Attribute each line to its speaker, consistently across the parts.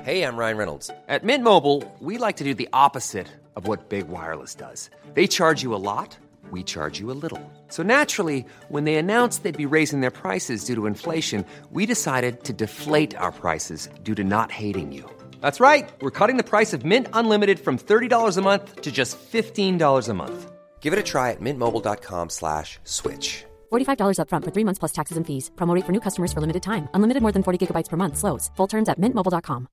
Speaker 1: Hey, I'm Ryan Reynolds. At Mint Mobile, we like to do the opposite of what Big Wireless does. They charge you a lot, we charge you a little. So naturally, when they announced they'd be raising their prices due to inflation, we decided to deflate our prices due to not hating you. That's right. We're cutting the price of Mint Unlimited from $30 a month to just $15 a month. Give it a try at mintmobile.com/switch.
Speaker 2: $45 up front for 3 months plus taxes and fees. Promo rate for new customers for limited time. Unlimited more than 40 gigabytes per month. Slows full terms at mintmobile.com.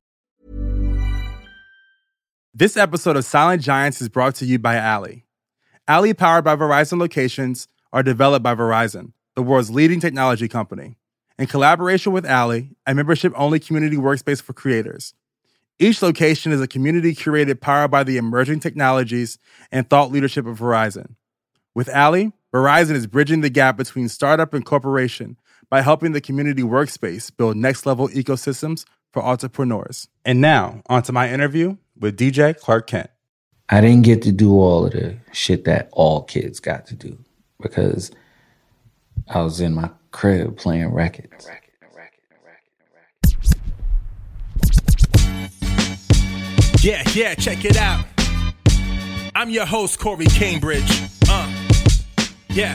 Speaker 3: This episode of Silent Giants is brought to you by Ally. Ally, powered by Verizon locations, are developed by Verizon, the world's leading technology company. In collaboration with Ally, a membership-only community workspace for creators. Each location is a community curated powered by the emerging technologies and thought leadership of Verizon. With Ally, Verizon is bridging the gap between startup and corporation by helping the community workspace build next-level ecosystems for entrepreneurs. And now, onto my interview with DJ Clark Kent.
Speaker 4: I didn't get to do all of the shit that all kids got to do because I was in my crib playing records.
Speaker 5: Yeah, check it out. I'm your host, Corey Cambridge. Yeah.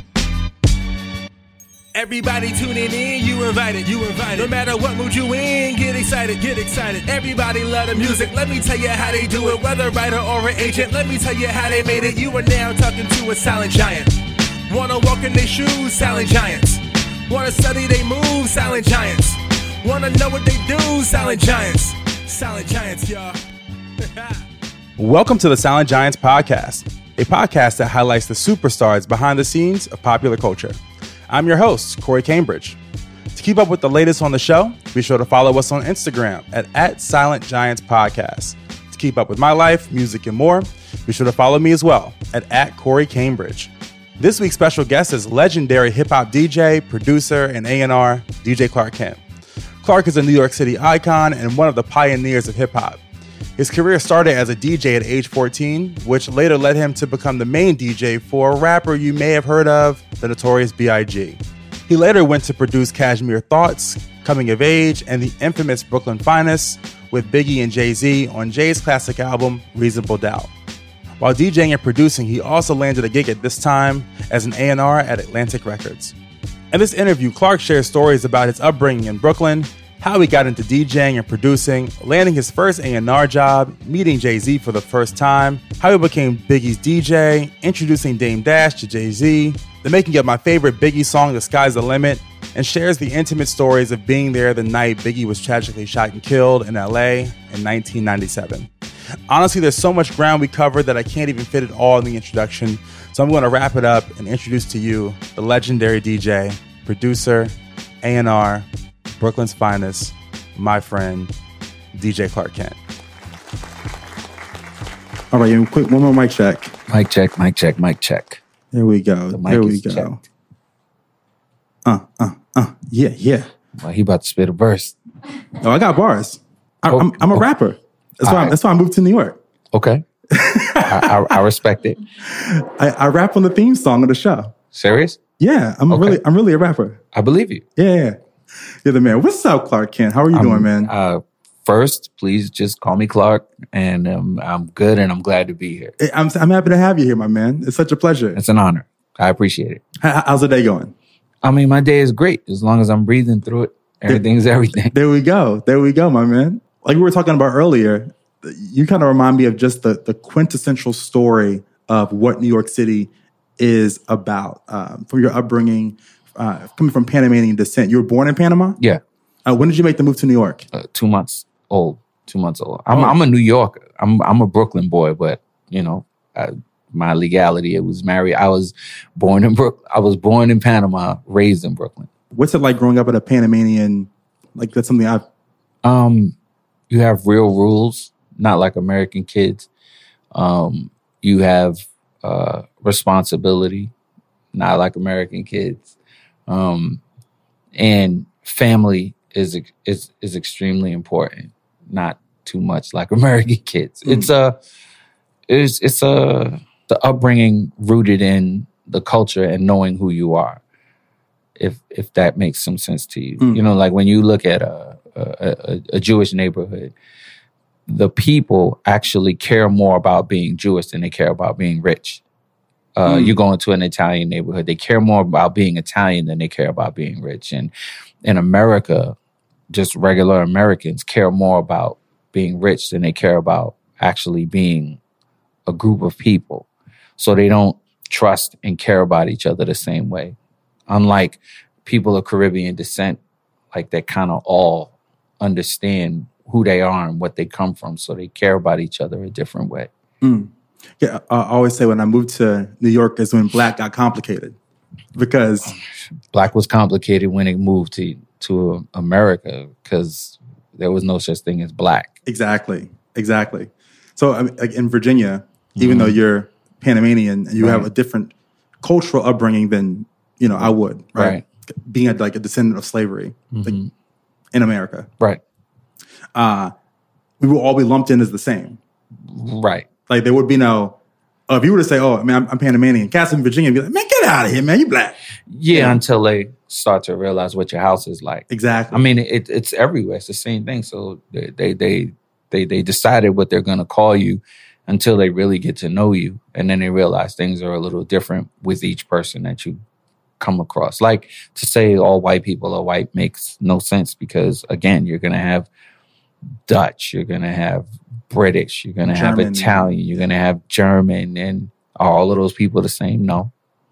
Speaker 5: Everybody tuning in, you invited. No matter what mood you in, get excited. Everybody love the music, let me tell you how they do it. Whether writer or an agent, let me tell you how they made it. You are now talking to a silent giant. Wanna walk in their shoes, silent giants. Wanna study they moves, silent giants. Wanna know what they do, silent giants. Silent giants, y'all.
Speaker 3: Welcome to the Silent Giants podcast, a podcast that highlights the superstars behind the scenes of popular culture. I'm your host, Corey Cambridge. To keep up with the latest on the show, be sure to follow us on Instagram at Silent Giants Podcast. To keep up with my life, music, and more, be sure to follow me as well at Corey Cambridge. This week's special guest is legendary hip-hop DJ, producer, and A&R, DJ Clark Kent. Clark is a New York City icon and one of the pioneers of hip-hop. His career started as a DJ at age 14, which later led him to become the main DJ for a rapper you may have heard of, the Notorious B.I.G. He later went to produce Cashmere Thoughts, Coming of Age, and the infamous Brooklyn Finest with Biggie and Jay-Z on Jay's classic album, Reasonable Doubt. While DJing and producing, he also landed a gig at this time as an A&R at Atlantic Records. In this interview, Clark shares stories about his upbringing in Brooklyn, how he got into DJing and producing, landing his first A&R job, meeting Jay-Z for the first time, how he became Biggie's DJ, introducing Dame Dash to Jay-Z, the making of my favorite Biggie song, The Sky's the Limit, and shares the intimate stories of being there the night Biggie was tragically shot and killed in LA in 1997. Honestly, there's so much ground we covered that I can't even fit it all in the introduction, so I'm going to wrap it up and introduce to you the legendary DJ, producer, A&R, Brooklyn's finest, my friend, DJ Clark Kent. All right, quick, one more mic check.
Speaker 4: Mic check.
Speaker 3: There we go. There we go. Yeah.
Speaker 4: Well, he about to spit a verse.
Speaker 3: Oh, I got bars. I'm a rapper. That's why I moved to New York.
Speaker 4: Okay. I respect it.
Speaker 3: I rap on the theme song of the show.
Speaker 4: Serious?
Speaker 3: Yeah, I'm really a rapper.
Speaker 4: I believe you.
Speaker 3: Yeah. You're the man. What's up, Clark Kent? How are you doing, man?
Speaker 4: First, please just call me Clark, and I'm good, and I'm glad to be here.
Speaker 3: I'm happy to have you here, my man. It's such a pleasure.
Speaker 4: It's an honor. I appreciate it.
Speaker 3: How's the day going?
Speaker 4: I mean, my day is great as long as I'm breathing through it. Everything's everything.
Speaker 3: There we go, my man. Like we were talking about earlier, you kind of remind me of just the quintessential story of what New York City is about. From your upbringing, coming from Panamanian descent. You were born in Panama?
Speaker 4: Yeah.
Speaker 3: When did you make the move to New York?
Speaker 4: 2 months old. 2 months old. I'm a New Yorker. I'm a Brooklyn boy, but my legality, it was married. I was born in Panama, raised in Brooklyn.
Speaker 3: What's it like growing up at a Panamanian? Like that's something I've.
Speaker 4: You have real rules, not like American kids. You have responsibility, not like American kids. And family is extremely important, not too much like American kids. Mm. It's the upbringing rooted in the culture and knowing who you are. If that makes some sense to you. Mm. Like when you look at a Jewish neighborhood, the people actually care more about being Jewish than they care about being rich. You go into an Italian neighborhood, they care more about being Italian than they care about being rich. And in America, just regular Americans care more about being rich than they care about actually being a group of people. So they don't trust and care about each other the same way. Unlike people of Caribbean descent, like they kind of all understand who they are and what they come from. So they care about each other a different way.
Speaker 3: Yeah, I always say when I moved to New York is when Black got complicated, because
Speaker 4: Black was complicated when it moved to America, because there was no such thing as Black.
Speaker 3: Exactly. So like in Virginia, even though you're Panamanian, you have a different cultural upbringing than I would, right? Being a descendant of slavery like, in America,
Speaker 4: right?
Speaker 3: We will all be lumped in as the same,
Speaker 4: right?
Speaker 3: Like there would be no. If you were to say, "Oh, man, I'm Panamanian," cats in Virginia would be like, "Man, get out of here, man! You Black."
Speaker 4: Yeah, until they start to realize what your house is like.
Speaker 3: Exactly.
Speaker 4: I mean, it's everywhere. It's the same thing. So they decided what they're going to call you until they really get to know you, and then they realize things are a little different with each person that you come across. Like to say all white people are white makes no sense, because again, you're going to have Dutch, you're going to have British, you're going to have Italian, you're going to have German, and are all of those people the same? No.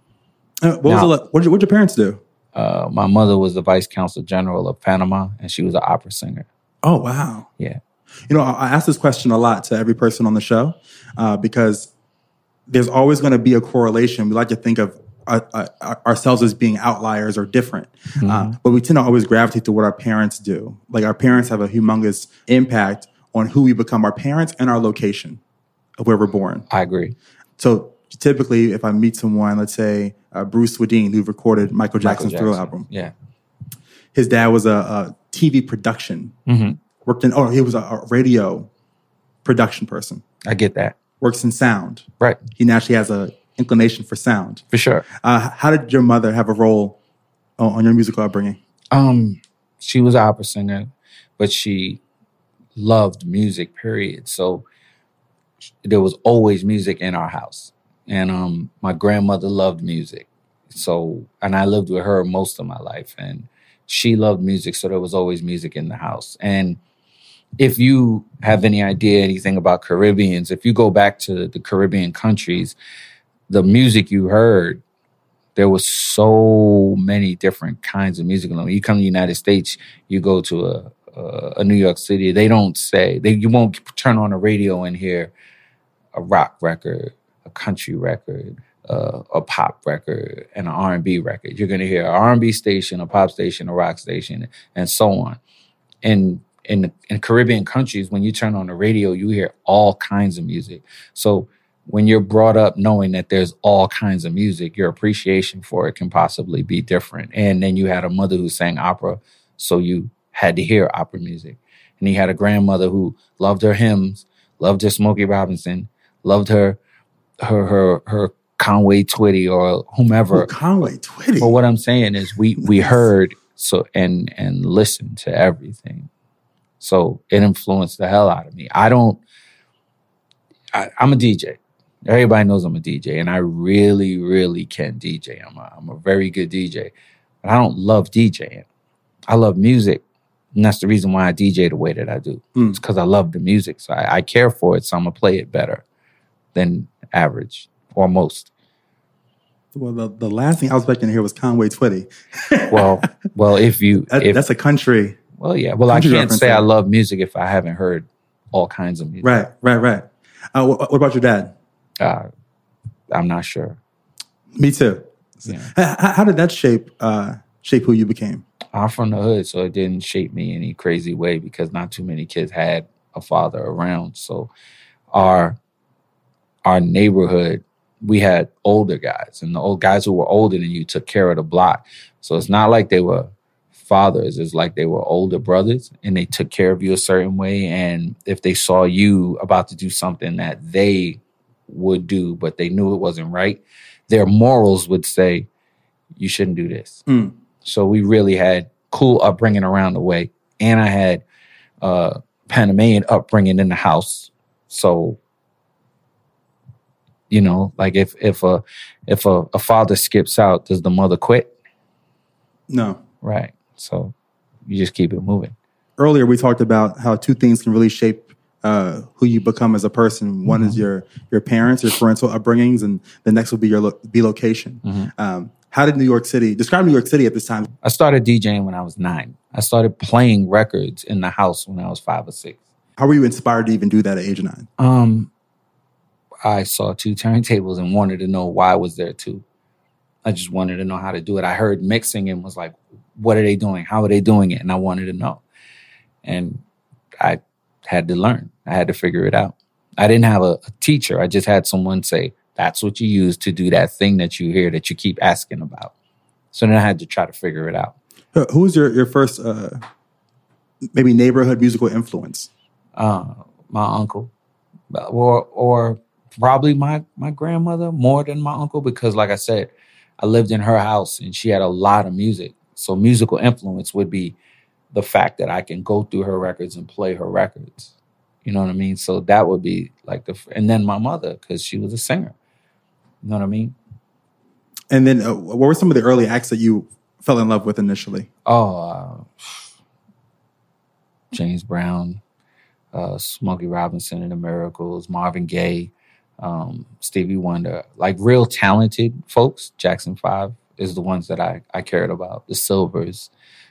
Speaker 3: What did your parents do?
Speaker 4: My mother was the vice consul general of Panama, and she was an opera singer.
Speaker 3: Oh, wow.
Speaker 4: Yeah.
Speaker 3: I ask this question a lot to every person on the show because there's always going to be a correlation. We like to think of ourselves as being outliers or different, but we tend to always gravitate to what our parents do. Like our parents have a humongous impact on who we become, our parents and our location of where we're born.
Speaker 4: I agree.
Speaker 3: So typically, if I meet someone, let's say Bruce Swedien, who recorded Michael Jackson's Thriller album.
Speaker 4: Yeah.
Speaker 3: His dad was a TV production. Worked in, he was a radio production person.
Speaker 4: I get that.
Speaker 3: Works in sound.
Speaker 4: Right.
Speaker 3: He naturally has an inclination for sound.
Speaker 4: For sure.
Speaker 3: How did your mother have a role on your musical upbringing?
Speaker 4: She was an opera singer, but she loved music, period. So there was always music in our house. And my grandmother loved music. So, and I lived with her most of my life. And she loved music, so there was always music in the house. And if you have any idea anything about Caribbeans, if you go back to the Caribbean countries, the music you heard, there was so many different kinds of music. When you come to the United States, you go to a New York City, they don't say, you won't turn on the radio and hear a rock record, a country record, a pop record, and an R&B record. You're going to hear an R&B station, a pop station, a rock station, and so on. And in Caribbean countries, when you turn on the radio, you hear all kinds of music. So when you're brought up knowing that there's all kinds of music, your appreciation for it can possibly be different. And then you had a mother who sang opera, so you had to hear opera music. And you had a grandmother who loved her hymns, loved her Smokey Robinson, loved her Conway Twitty or whomever.
Speaker 3: Oh, Conway Twitty.
Speaker 4: But what I'm saying is we heard and listened to everything. So it influenced the hell out of me. I'm a DJ. Everybody knows I'm a DJ, and I really, really can DJ. I'm a very good DJ, but I don't love DJing. I love music, and that's the reason why I DJ the way that I do. It's because I love the music, so I care for it, so I'm going to play it better than average or most.
Speaker 3: Well, the last thing I was expecting to hear was Conway Twitty.
Speaker 4: well,
Speaker 3: that's a country.
Speaker 4: Well, yeah. Well, I can't say I love music if I haven't heard all kinds of music.
Speaker 3: Right. What about your dad?
Speaker 4: I'm not sure.
Speaker 3: Me too. Yeah. How did that shape who you became?
Speaker 4: I'm from the hood, so it didn't shape me any crazy way because not too many kids had a father around. So our neighborhood, we had older guys, and the old guys who were older than you took care of the block. So it's not like they were fathers. It's like they were older brothers, and they took care of you a certain way. And if they saw you about to do something that they would do, but they knew it wasn't right, their morals would say, you shouldn't do this. So we really had cool upbringing around the way. and I had Panamanian upbringing in the house. So, you know, like if a father skips out, does the mother quit?
Speaker 3: No.
Speaker 4: Right. So you just keep it moving.
Speaker 3: Earlier, we talked about how two things can really shape who you become as a person. One is your parents, your parental upbringings, and the next will be your location. How did describe New York City at this time?
Speaker 4: I started DJing when I was 9. I started playing records in the house when I was 5 or 6.
Speaker 3: How were you inspired to even do that at age 9?
Speaker 4: I saw 2 turntables and wanted to know why was there 2. I just wanted to know how to do it. I heard mixing and was like, what are they doing? How are they doing it? And I wanted to know. And I had to learn. I had to figure it out. I didn't have a teacher. I just had someone say, that's what you use to do that thing that you hear that you keep asking about. So then I had to try to figure it out.
Speaker 3: Who was your first maybe neighborhood musical influence?
Speaker 4: My uncle. Or probably my grandmother more than my uncle, because like I said, I lived in her house and she had a lot of music. So musical influence would be the fact that I can go through her records and play her records. You know what I mean? So that would be like and then my mother, because she was a singer. You know what I mean?
Speaker 3: And then what were some of the early acts that you fell in love with initially?
Speaker 4: James Brown, Smokey Robinson and the Miracles, Marvin Gaye, Stevie Wonder, like real talented folks. Jackson 5 is the ones that I cared about. The Silvers.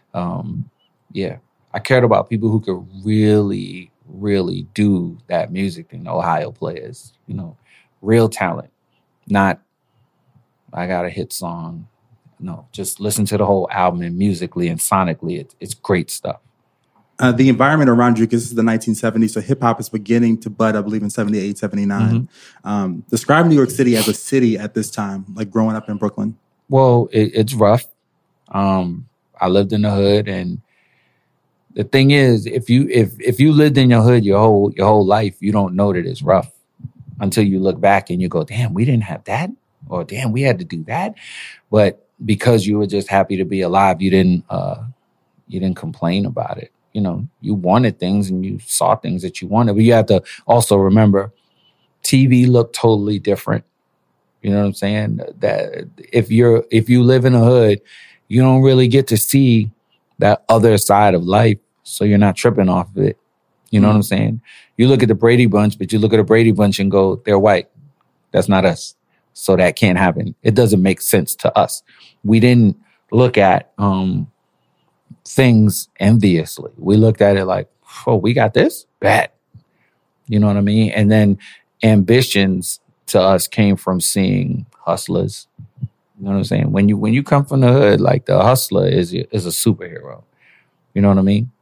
Speaker 4: I cared about people who could really, really do that music thing. Ohio players, you know, real talent. Not, I got a hit song. No, just listen to the whole album, and musically and sonically, it's great stuff.
Speaker 3: The environment around you, because this is the 1970s, so hip-hop is beginning to bud, I believe, in 78, 79. Describe New York City as a city at this time, like growing up in Brooklyn.
Speaker 4: Well, it's rough. I lived in the hood, and the thing is, if you lived in your hood your whole life, you don't know that it's rough until you look back and you go, damn, we didn't have that, or damn, we had to do that. But because you were just happy to be alive, you didn't complain about it. You know, you wanted things and you saw things that you wanted, but you have to also remember TV looked totally different. You know what I'm saying? That if you live in a hood, you don't really get to see that other side of life. So you're not tripping off of it. You know what I'm saying? You look at the Brady Bunch, but you look at the Brady Bunch and go, they're white. That's not us. So that can't happen. It doesn't make sense to us. We didn't look at things enviously. We looked at it like, oh, we got this? Bad. You know what I mean? And then ambitions to us came from seeing hustlers. You know what I'm saying? When you come from the hood, like the hustler is a superhero. You know what I mean?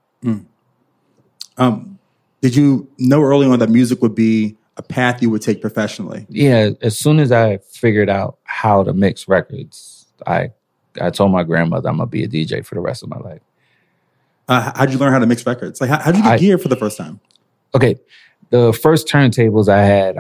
Speaker 3: Did you know early on that music would be a path you would take professionally?
Speaker 4: Yeah. As soon as I figured out how to mix records, I told my grandmother I'm going to be a DJ for the rest of my life.
Speaker 3: How'd you learn how to mix records? Like, how'd you get gear for the first time?
Speaker 4: Okay. The first turntables I had,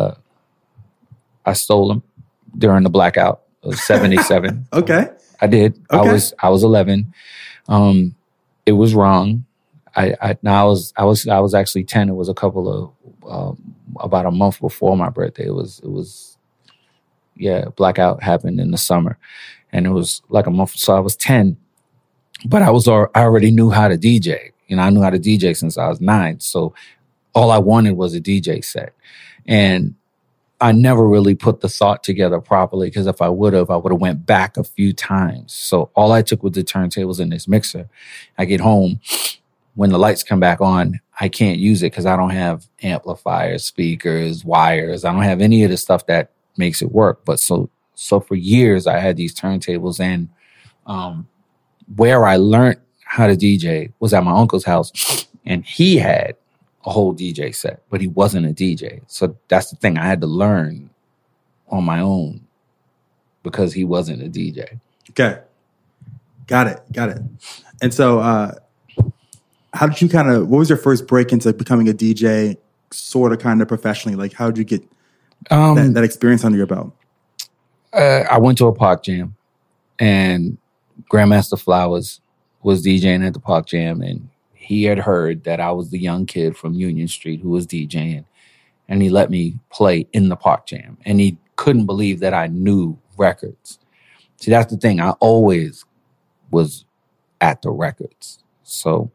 Speaker 4: I stole them during the blackout of 77.
Speaker 3: Okay.
Speaker 4: I did.
Speaker 3: Okay.
Speaker 4: I was 11. It was wrong. I was actually 10. It was a couple of about a month before my birthday. It was blackout happened in the summer, and it was like a month. So I was 10, but I already knew how to DJ. You know, I knew how to DJ since I was 9. So all I wanted was a DJ set, and I never really put the thought together properly, because if I would have went back a few times. So all I took was the turntables and this mixer. I get home. When the lights come back on, I can't use it because I don't have amplifiers, speakers, wires. I don't have any of the stuff that makes it work. But so for years, I had these turntables, and where I learned how to DJ was at my uncle's house, and he had a whole DJ set, but he wasn't a DJ. So that's the thing. I had to learn on my own because he wasn't a DJ.
Speaker 3: Okay. Got it. And so, how did you what was your first break into becoming a DJ sort of kind of professionally? Like, how did you get that experience under your belt?
Speaker 4: I went to a Park Jam, and Grandmaster Flowers was DJing at the Park Jam, and he had heard that I was the young kid from Union Street who was DJing, and he let me play in the Park Jam. And he couldn't believe that I knew records. See, that's the thing. I always was at the records. So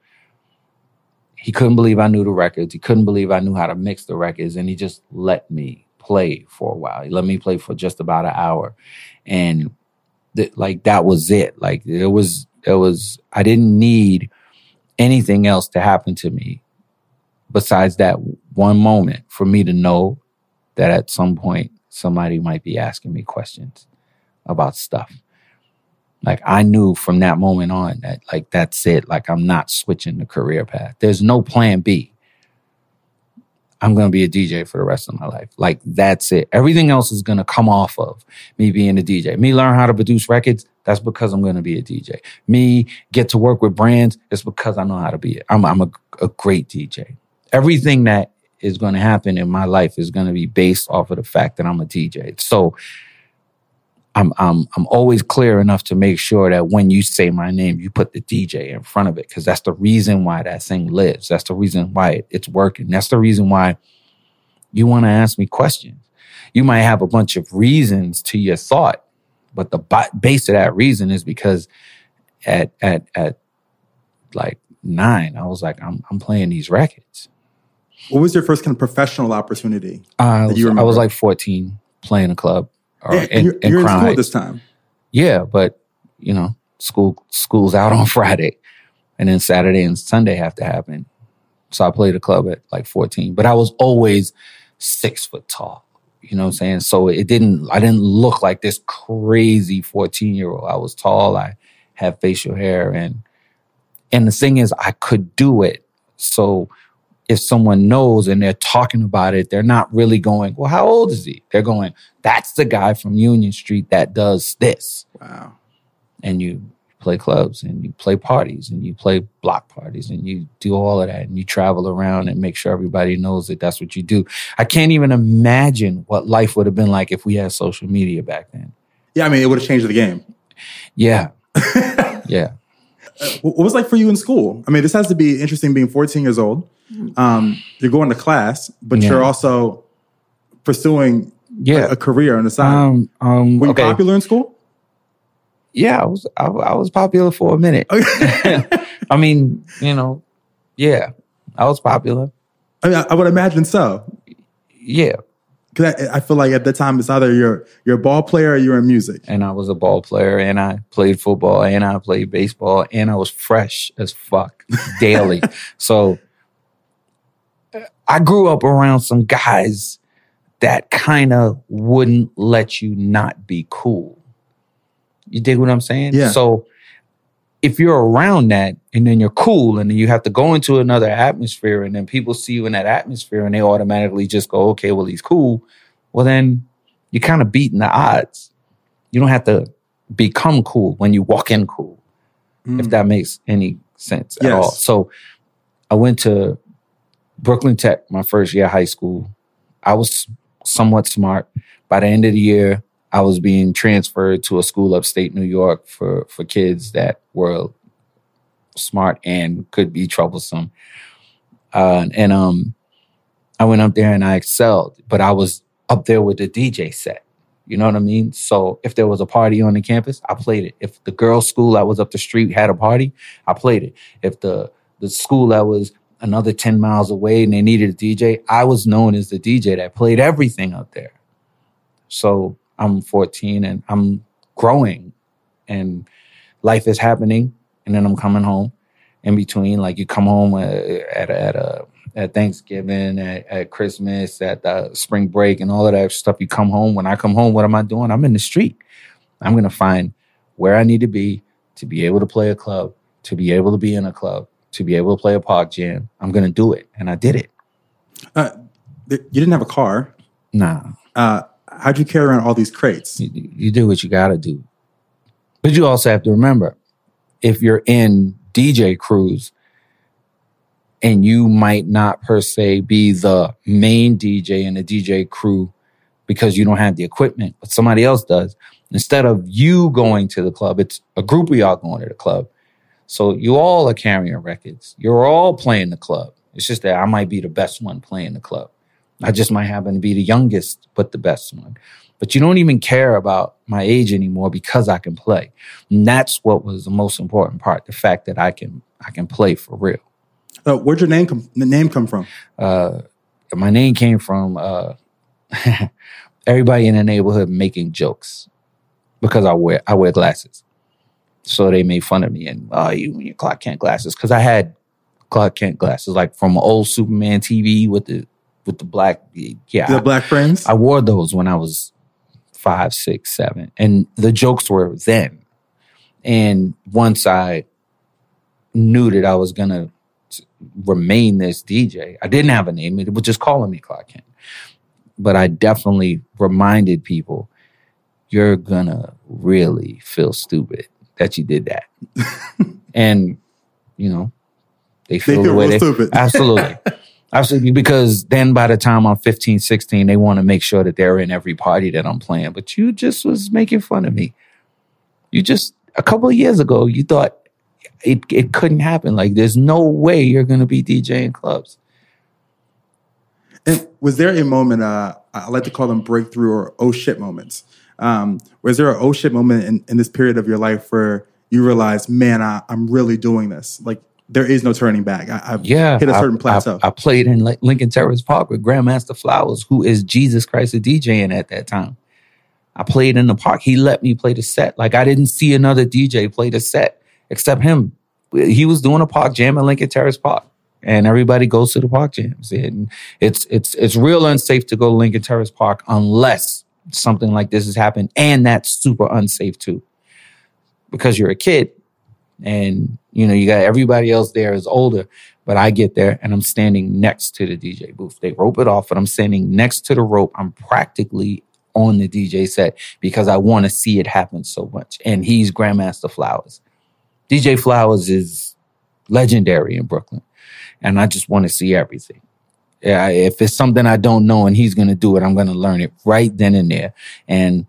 Speaker 4: he couldn't believe I knew the records. He couldn't believe I knew how to mix the records. And he just let me play for a while. He let me play for just about an hour. And that was it. Like it was, I didn't need anything else to happen to me besides that one moment for me to know that at some point somebody might be asking me questions about stuff. Like I knew from that moment on that like, that's it. Like I'm not switching the career path. There's no plan B. I'm going to be a DJ for the rest of my life. Like that's it. Everything else is going to come off of me being a DJ. Me learn how to produce records. That's because I'm going to be a DJ. Me get to work with brands. It's because I know how to be it. I'm a great DJ. Everything that is going to happen in my life is going to be based off of the fact that I'm a DJ. So I'm always clear enough to make sure that when you say my name, you put the DJ in front of it, because that's the reason why that thing lives. That's the reason why it's working. That's the reason why you want to ask me questions. You might have a bunch of reasons to your thought, but the base of that reason is because at like 9, I was like, I'm playing these records.
Speaker 3: What was your first kind of professional opportunity?
Speaker 4: I was like 14 playing a club.
Speaker 3: You're in school at this time.
Speaker 4: Yeah, but you know, school's out on Friday, and then Saturday and Sunday have to happen. So I played a club at like 14, but I was always 6 foot tall. You know what I'm saying? So I didn't look like this crazy 14-year-old. I was tall. I had facial hair, and the thing is, I could do it. So if someone knows and they're talking about it, they're not really going, well, how old is he? They're going, that's the guy from Union Street that does this.
Speaker 3: Wow.
Speaker 4: And you play clubs and you play parties and you play block parties and you do all of that and you travel around and make sure everybody knows that that's what you do. I can't even imagine what life would have been like if we had social media back then.
Speaker 3: Yeah, I mean, it would have changed the game.
Speaker 4: Yeah. Yeah.
Speaker 3: What was it like for you in school? I mean, this has to be interesting being 14 years old. You're going to class, but you're also pursuing a career on the side. Were you popular in school?
Speaker 4: Yeah, I was popular for a minute. I mean, you know, yeah, I was popular.
Speaker 3: I mean, I would imagine so.
Speaker 4: Yeah.
Speaker 3: Because I feel like at the time it's either you're a ball player or you're in music.
Speaker 4: And I was a ball player, and I played football, and I played baseball, and I was fresh as fuck daily. So I grew up around some guys that kind of wouldn't let you not be cool. You dig what I'm saying?
Speaker 3: Yeah.
Speaker 4: So if you're around that and then you're cool and then you have to go into another atmosphere and then people see you in that atmosphere and they automatically just go, okay, well, he's cool. Well, then you're kind of beating the odds. You don't have to become cool when you walk in cool, if that makes any sense at all. So I went to Brooklyn Tech my first year of high school. I was somewhat smart. By the end of the year, I was being transferred to a school upstate New York for kids that were smart and could be troublesome. I went up there and I excelled, but I was up there with the DJ set. You know what I mean? So if there was a party on the campus, I played it. If the girls' school that was up the street had a party, I played it. If the school that was another 10 miles away and they needed a DJ, I was known as the DJ that played everything up there. So I'm 14 and I'm growing and life is happening. And then I'm coming home in between. Like you come home at Thanksgiving, at Christmas, at the spring break and all of that stuff. You come home. When I come home, what am I doing? I'm in the street. I'm going to find where I need to be able to play a club, to be able to be in a club, to be able to play a park jam. I'm going to do it. And I did it.
Speaker 3: You didn't have a car.
Speaker 4: Nah.
Speaker 3: How'd you carry around all these crates?
Speaker 4: You do what you got to do. But you also have to remember, if you're in DJ crews and you might not per se be the main DJ in the DJ crew because you don't have the equipment, but somebody else does, instead of you going to the club, it's a group of y'all going to the club. So you all are carrying records. You're all playing the club. It's just that I might be the best one playing the club. I just might happen to be the youngest, but the best one. But you don't even care about my age anymore because I can play. And that's what was the most important part, the fact that I can play for real.
Speaker 3: Where'd your name come from?
Speaker 4: My name came from everybody in the neighborhood making jokes because I wear glasses. So they made fun of me and, you and your Clark Kent glasses. Because I had Clark Kent glasses, like from old Superman TV with the black,
Speaker 3: The black frames?
Speaker 4: I wore those when I was 5, 6, 7. And the jokes were then. And once I knew that I was going to remain this DJ, I didn't have a name. It was just calling me Clark Kent. But I definitely reminded people, you're going to really feel stupid that you did that. And, they feel the way
Speaker 3: stupid.
Speaker 4: Absolutely. Absolutely. Because then by the time I'm 15, 16, they want to make sure that they're in every party that I'm playing. But you just was making fun of me. You just, a couple of years ago, you thought it couldn't happen. Like, there's no way you're going to be DJing clubs.
Speaker 3: And was there a moment, I like to call them breakthrough or oh shit moments. Was there an oh shit moment in this period of your life where you realized, man, I'm really doing this? Like, there is no turning back. I've hit a certain plateau.
Speaker 4: I played in Lincoln Terrace Park with Grandmaster Flowers, who is Jesus Christ of DJing at that time. I played in the park. He let me play the set. Like, I didn't see another DJ play the set except him. He was doing a park jam at Lincoln Terrace Park. And everybody goes to the park jams. And it's real unsafe to go to Lincoln Terrace Park unless something like this has happened. And that's super unsafe too. Because you're a kid and, you got everybody else there is older. But I get there and I'm standing next to the DJ booth. They rope it off, but I'm standing next to the rope. I'm practically on the DJ set because I want to see it happen so much. And he's Grandmaster Flowers. DJ Flowers is legendary in Brooklyn. And I just want to see everything. Yeah, if it's something I don't know and he's going to do it, I'm going to learn it right then and there. And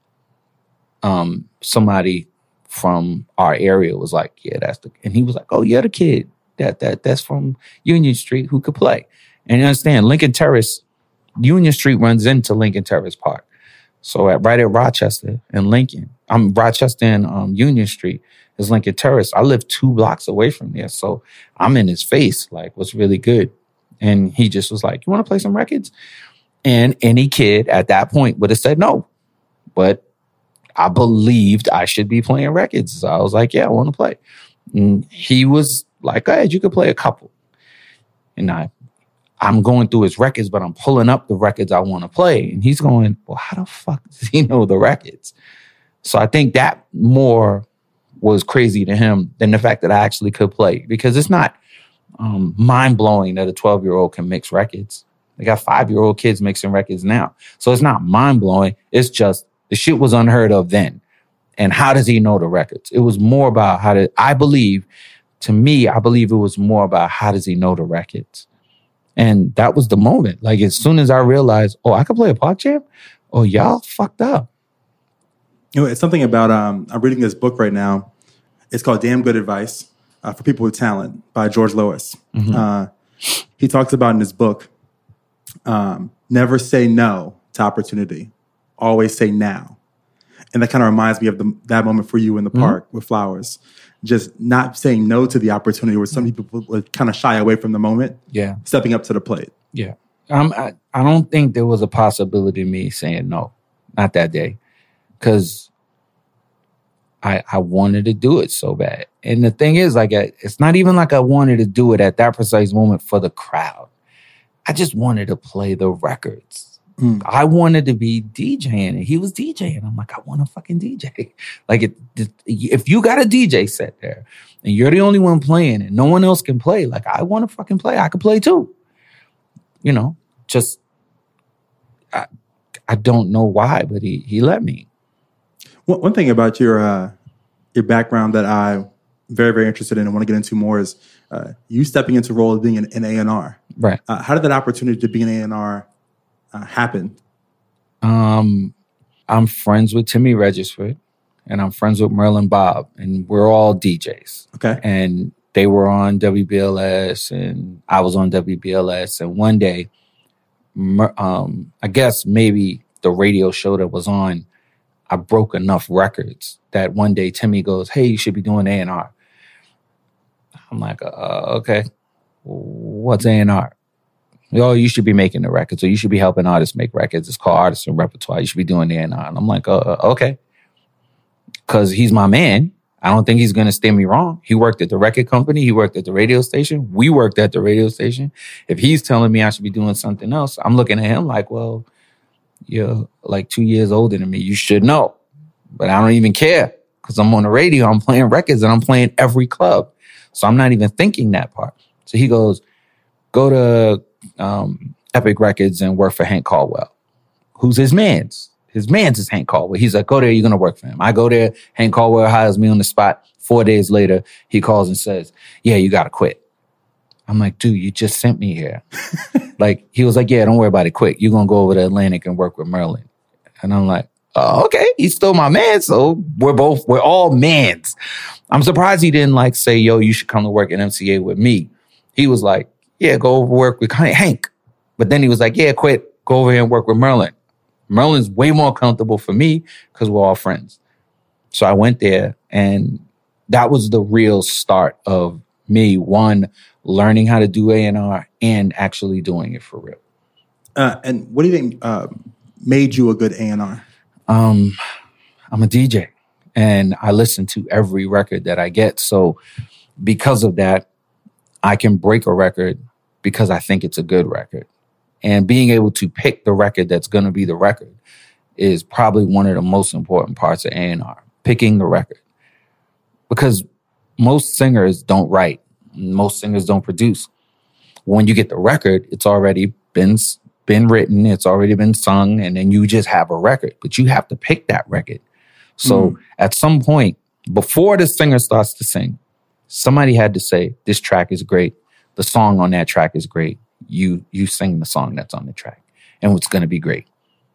Speaker 4: somebody from our area was like, yeah, and he was like, oh, you're the kid that's from Union Street who could play. And you understand, Lincoln Terrace, Union Street runs into Lincoln Terrace Park. So right at Rochester and Lincoln, Rochester and Union Street is Lincoln Terrace. I live 2 blocks away from there. So I'm in his face, like, what's really good? And he just was like, you want to play some records? And any kid at that point would have said no. But I believed I should be playing records. So I was like, yeah, I want to play. And he was like, go ahead, you could play a couple. And I'm going through his records, but I'm pulling up the records I want to play. And he's going, well, how the fuck does he know the records? So I think that more was crazy to him than the fact that I actually could play. Because it's not mind-blowing that a 12-year-old can mix records. They got 5-year-old kids mixing records now. So it's not mind-blowing. It's just the shit was unheard of then. And how does he know the records? It was more about I believe it was more about how does he know the records? And that was the moment. Like, as soon as I realized, I could play a park jam? Oh, y'all fucked up.
Speaker 3: It's something about, I'm reading this book right now. It's called Damn Good Advice for People with Talent by George Lewis. Mm-hmm. He talks about in his book, never say no to opportunity. Always say now. And that kind of reminds me of that moment for you in the park with Flowers. Just not saying no to the opportunity where some people would kind of shy away from the moment. Yeah. Stepping up to the plate.
Speaker 4: Yeah. I don't think there was a possibility of me saying no. Not that day. Because I wanted to do it so bad. And the thing is, like, it's not even like I wanted to do it at that precise moment for the crowd. I just wanted to play the records. I wanted to be DJing, and he was DJing. I'm like, I want to fucking DJ. Like, if you got a DJ set there, and you're the only one playing, and no one else can play, like, I want to fucking play. I could play too. Just I don't know why, but he let me.
Speaker 3: One thing about your background that I'm very, very interested in and want to get into more is you stepping into the role of being an A&R.
Speaker 4: Right.
Speaker 3: How did that opportunity to be an A&R happen?
Speaker 4: I'm friends with Timmy Regisford, and I'm friends with Merlin Bob, and we're all DJs.
Speaker 3: Okay.
Speaker 4: And they were on WBLS, and I was on WBLS. And one day, I guess maybe the radio show that was on, I broke enough records that one day Timmy goes, "Hey, you should be doing A&R." I'm like, okay, what's A&R? Oh, you should be making the records, or you should be helping artists make records. It's called Artists and Repertoire. You should be doing A&R. And I'm like, okay. Because he's my man. I don't think he's going to steer me wrong. He worked at the record company. He worked at the radio station. We worked at the radio station. If he's telling me I should be doing something else, I'm looking at him like, well, you're like 2 years older than me. You should know. But I don't even care because I'm on the radio. I'm playing records and I'm playing every club. So I'm not even thinking that part. So he goes, go to Epic Records and work for Hank Caldwell, who's his man's. His man's is Hank Caldwell. He's like, go there, you're going to work for him. I go there, Hank Caldwell hires me on the spot. 4 days later, he calls and says, yeah, you got to quit. I'm like, dude, you just sent me here. Like, he was like, yeah, don't worry about it, quit. You're going to go over to Atlantic and work with Merlin. And I'm like, oh, okay, he's still my man, so we're all mans. I'm surprised he didn't like say, yo, you should come to work at MCA with me. He was like, yeah, go over work with Hank. But then he was like, yeah, quit, go over here and work with Merlin. Merlin's way more comfortable for me because we're all friends. So I went there, and that was the real start of me, one, learning how to do A&R and actually doing it for real.
Speaker 3: And what do you think made you a good A&R?
Speaker 4: I'm a DJ, and I listen to every record that I get. So because of that, I can break a record because I think it's a good record. And being able to pick the record that's going to be the record is probably one of the most important parts of A&R, picking the record. Because most singers don't write. Most singers don't produce. When you get the record, it's already been written, it's already been sung, and then you just have a record. But you have to pick that record. So at some point, before the singer starts to sing, somebody had to say, this track is great. The song on that track is great. You sing the song that's on the track, and it's going to be great.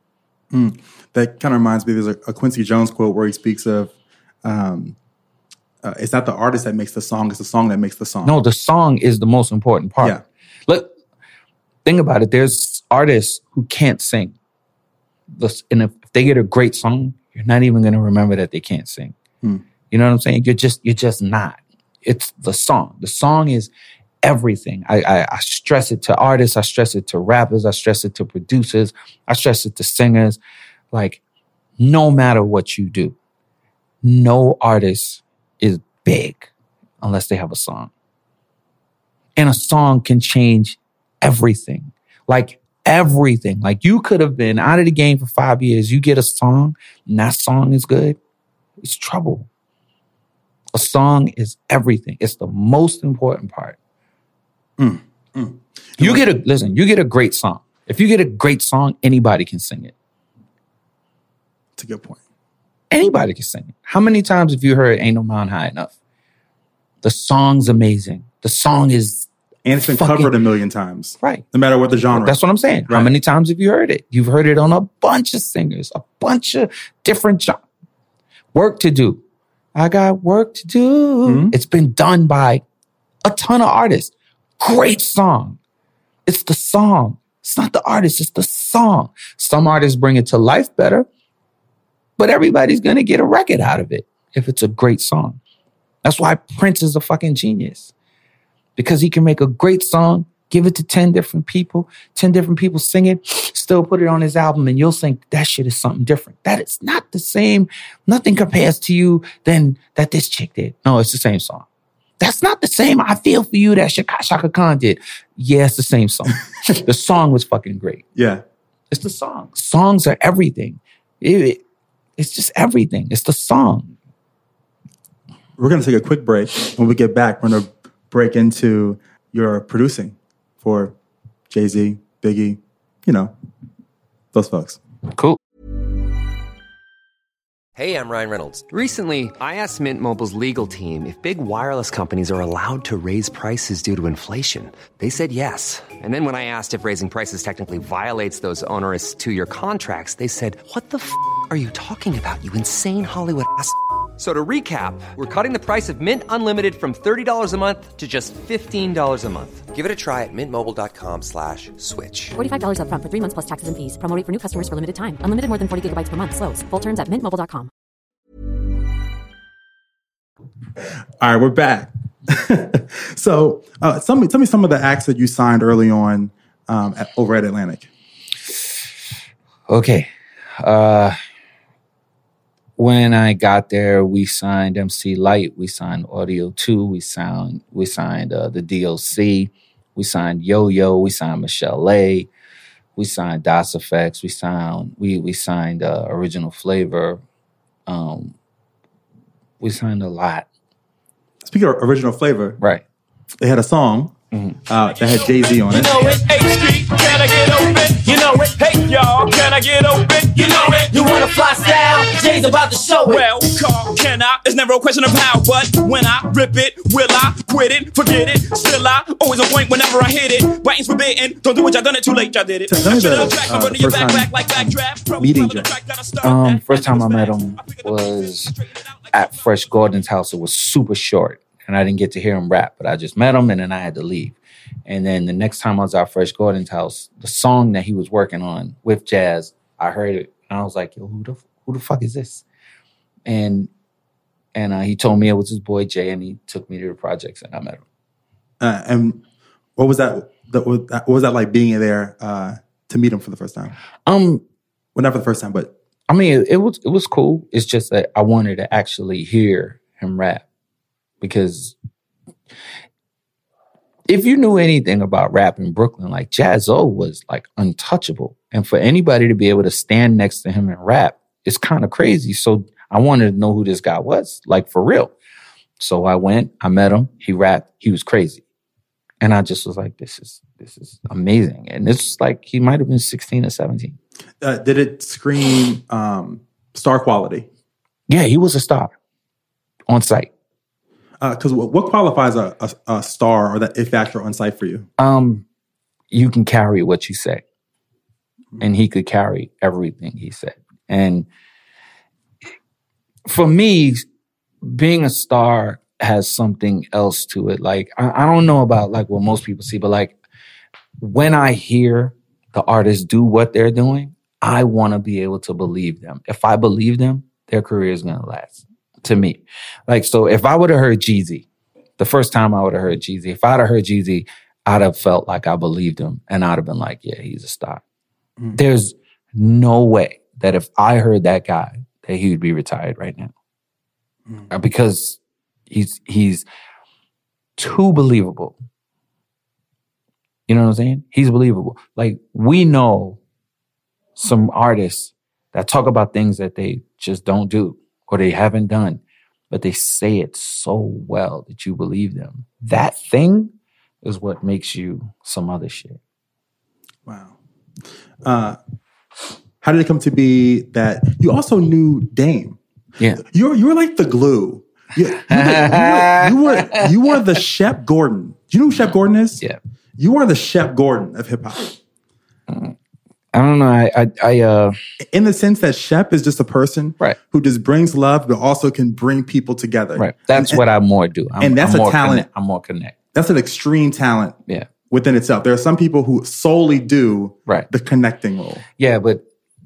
Speaker 3: That kind of reminds me, there's a Quincy Jones quote where he speaks of, it's not the artist that makes the song, it's the song that makes the song.
Speaker 4: No, the song is the most important part.
Speaker 3: Yeah.
Speaker 4: Look, think about it. There's artists who can't sing. And if they get a great song, you're not even going to remember that they can't sing. You know what I'm saying? You're just not. It's the song. The song is everything. I stress it to artists. I stress it to rappers. I stress it to producers. I stress it to singers. Like, no matter what you do, no artist is big unless they have a song. And a song can change everything. Like, everything. Like, you could have been out of the game for 5 years. You get a song, and that song is good. It's trouble. A song is everything. It's the most important part. You get a great song. If you get a great song, anybody can sing it.
Speaker 3: That's a good point.
Speaker 4: Anybody can sing it. How many times have you heard Ain't No Mountain High Enough? The song's amazing. The song is
Speaker 3: And it's been covered a million times.
Speaker 4: Right.
Speaker 3: No matter what the genre.
Speaker 4: That's what I'm saying. Right. How many times have you heard it? You've heard it on a bunch of singers, a bunch of different genres. Work to Do. I got work to do. It's been done by a ton of artists. Great song. It's the song. It's not the artist. It's the song. Some artists bring it to life better, but everybody's going to get a record out of it if it's a great song. That's why Prince is a fucking genius, because he can make a great song, give it to 10 different people sing it, still put it on his album, and you'll think that shit is something different. That is not the same. Nothing compares to you than that this chick did. No, it's the same song. That's not the same I Feel For You that Shaka Khan did. Yeah, it's the same song. The song was fucking great.
Speaker 3: Yeah.
Speaker 4: It's the song. Songs are everything. It's just everything. It's the song.
Speaker 3: We're going to take a quick break. When we get back, we're going to break into your producing for Jay-Z, Biggie, you know, those folks.
Speaker 4: Cool.
Speaker 1: Hey, I'm Ryan Reynolds. Recently, I asked Mint Mobile's legal team if big wireless companies are allowed to raise prices due to inflation. They said yes. And then when I asked if raising prices technically violates those onerous 2-year contracts, they said, "What the f*** are you talking about, you insane Hollywood ass?" So to recap, we're cutting the price of Mint Unlimited from $30 a month to just $15 a month. Give it a try at mintmobile.com/switch.
Speaker 2: $45 up front for 3 months plus taxes and fees. Promo rate for new customers for limited time. Unlimited more than 40 gigabytes per month. Slows full terms at mintmobile.com.
Speaker 3: All right, we're back. So tell me some of the acts that you signed early on over at Atlantic.
Speaker 4: Okay. When I got there, we signed MC Lyte, we signed Audio 2, we signed the DOC, we signed Yo-Yo, we signed Michelle A, we signed Das Effects, we signed Original Flavor. We signed a lot.
Speaker 3: Speaking of Original Flavor,
Speaker 4: right?
Speaker 3: They had a song that had Jay-Z on it.
Speaker 6: You know it, H Street, can I get open? You know it, hey y'all, can I get open? You know it, you wanna fly style? Jay's about to show it. Well, Carl, can I? It's never a question of how, but when I rip it, will I quit it? Forget it, still I always a point whenever I hit it. Biting's forbidden, don't do what y'all done it too late, y'all did it.
Speaker 3: Tell me the first time meeting Jay.
Speaker 4: First time I met him was at Fresh Gordon's house. It was super short, and I didn't get to hear him rap, but I just met him, and then I had to leave. And then the next time I was at Fresh Gordon's house, the song that he was working on with Jazz, I heard it, and I was like, yo, who the fuck is this? And he told me it was his boy Jay, and he took me to the projects, and I met him.
Speaker 3: And what was that? What was that like being there to meet him for the first time? Well, not for the first time, but
Speaker 4: I mean, it was cool. It's just that I wanted to actually hear him rap, because if you knew anything about rap in Brooklyn, like Jaz-O was like untouchable, and for anybody to be able to stand next to him and rap, it's kind of crazy. So I wanted to know who this guy was, like for real. So I went, I met him, he rapped, he was crazy. And I just was like, this is amazing. And it's like, he might've been 16 or 17.
Speaker 3: Did it scream star quality?
Speaker 4: Yeah, he was a star on site.
Speaker 3: Because what qualifies a star or that if factor on site for you?
Speaker 4: You can carry what you say. And he could carry everything he said. And for me, being a star has something else to it. Like, I don't know about like what most people see, but like when I hear the artists do what they're doing, I want to be able to believe them. If I believe them, their career is going to last, to me. Like, so if I would have heard Jeezy, the first time I would have heard Jeezy, if I'd have heard Jeezy, I'd have felt like I believed him, and I'd have been like, yeah, he's a star. Mm. There's no way that if I heard that guy, that he would be retired right now. Mm. Because he's too believable. You know what I'm saying? He's believable. Like, we know some artists that talk about things that they just don't do or they haven't done, but they say it so well that you believe them. That thing is what makes you some other shit.
Speaker 3: Wow. How did it come to be that you also knew Dame?
Speaker 4: Yeah.
Speaker 3: You were like the glue. You were the Shep Gordon. Do you know who Shep Gordon is?
Speaker 4: Yeah.
Speaker 3: You are the Shep Gordon of hip hop.
Speaker 4: I don't know. I
Speaker 3: in the sense that Shep is just a person who just brings love, but also can bring people together.
Speaker 4: Right. That's what I more do.
Speaker 3: That's a talent.
Speaker 4: I'm more connect.
Speaker 3: That's an extreme talent.
Speaker 4: Yeah.
Speaker 3: Within itself. There are some people who solely do the connecting role.
Speaker 4: Yeah, but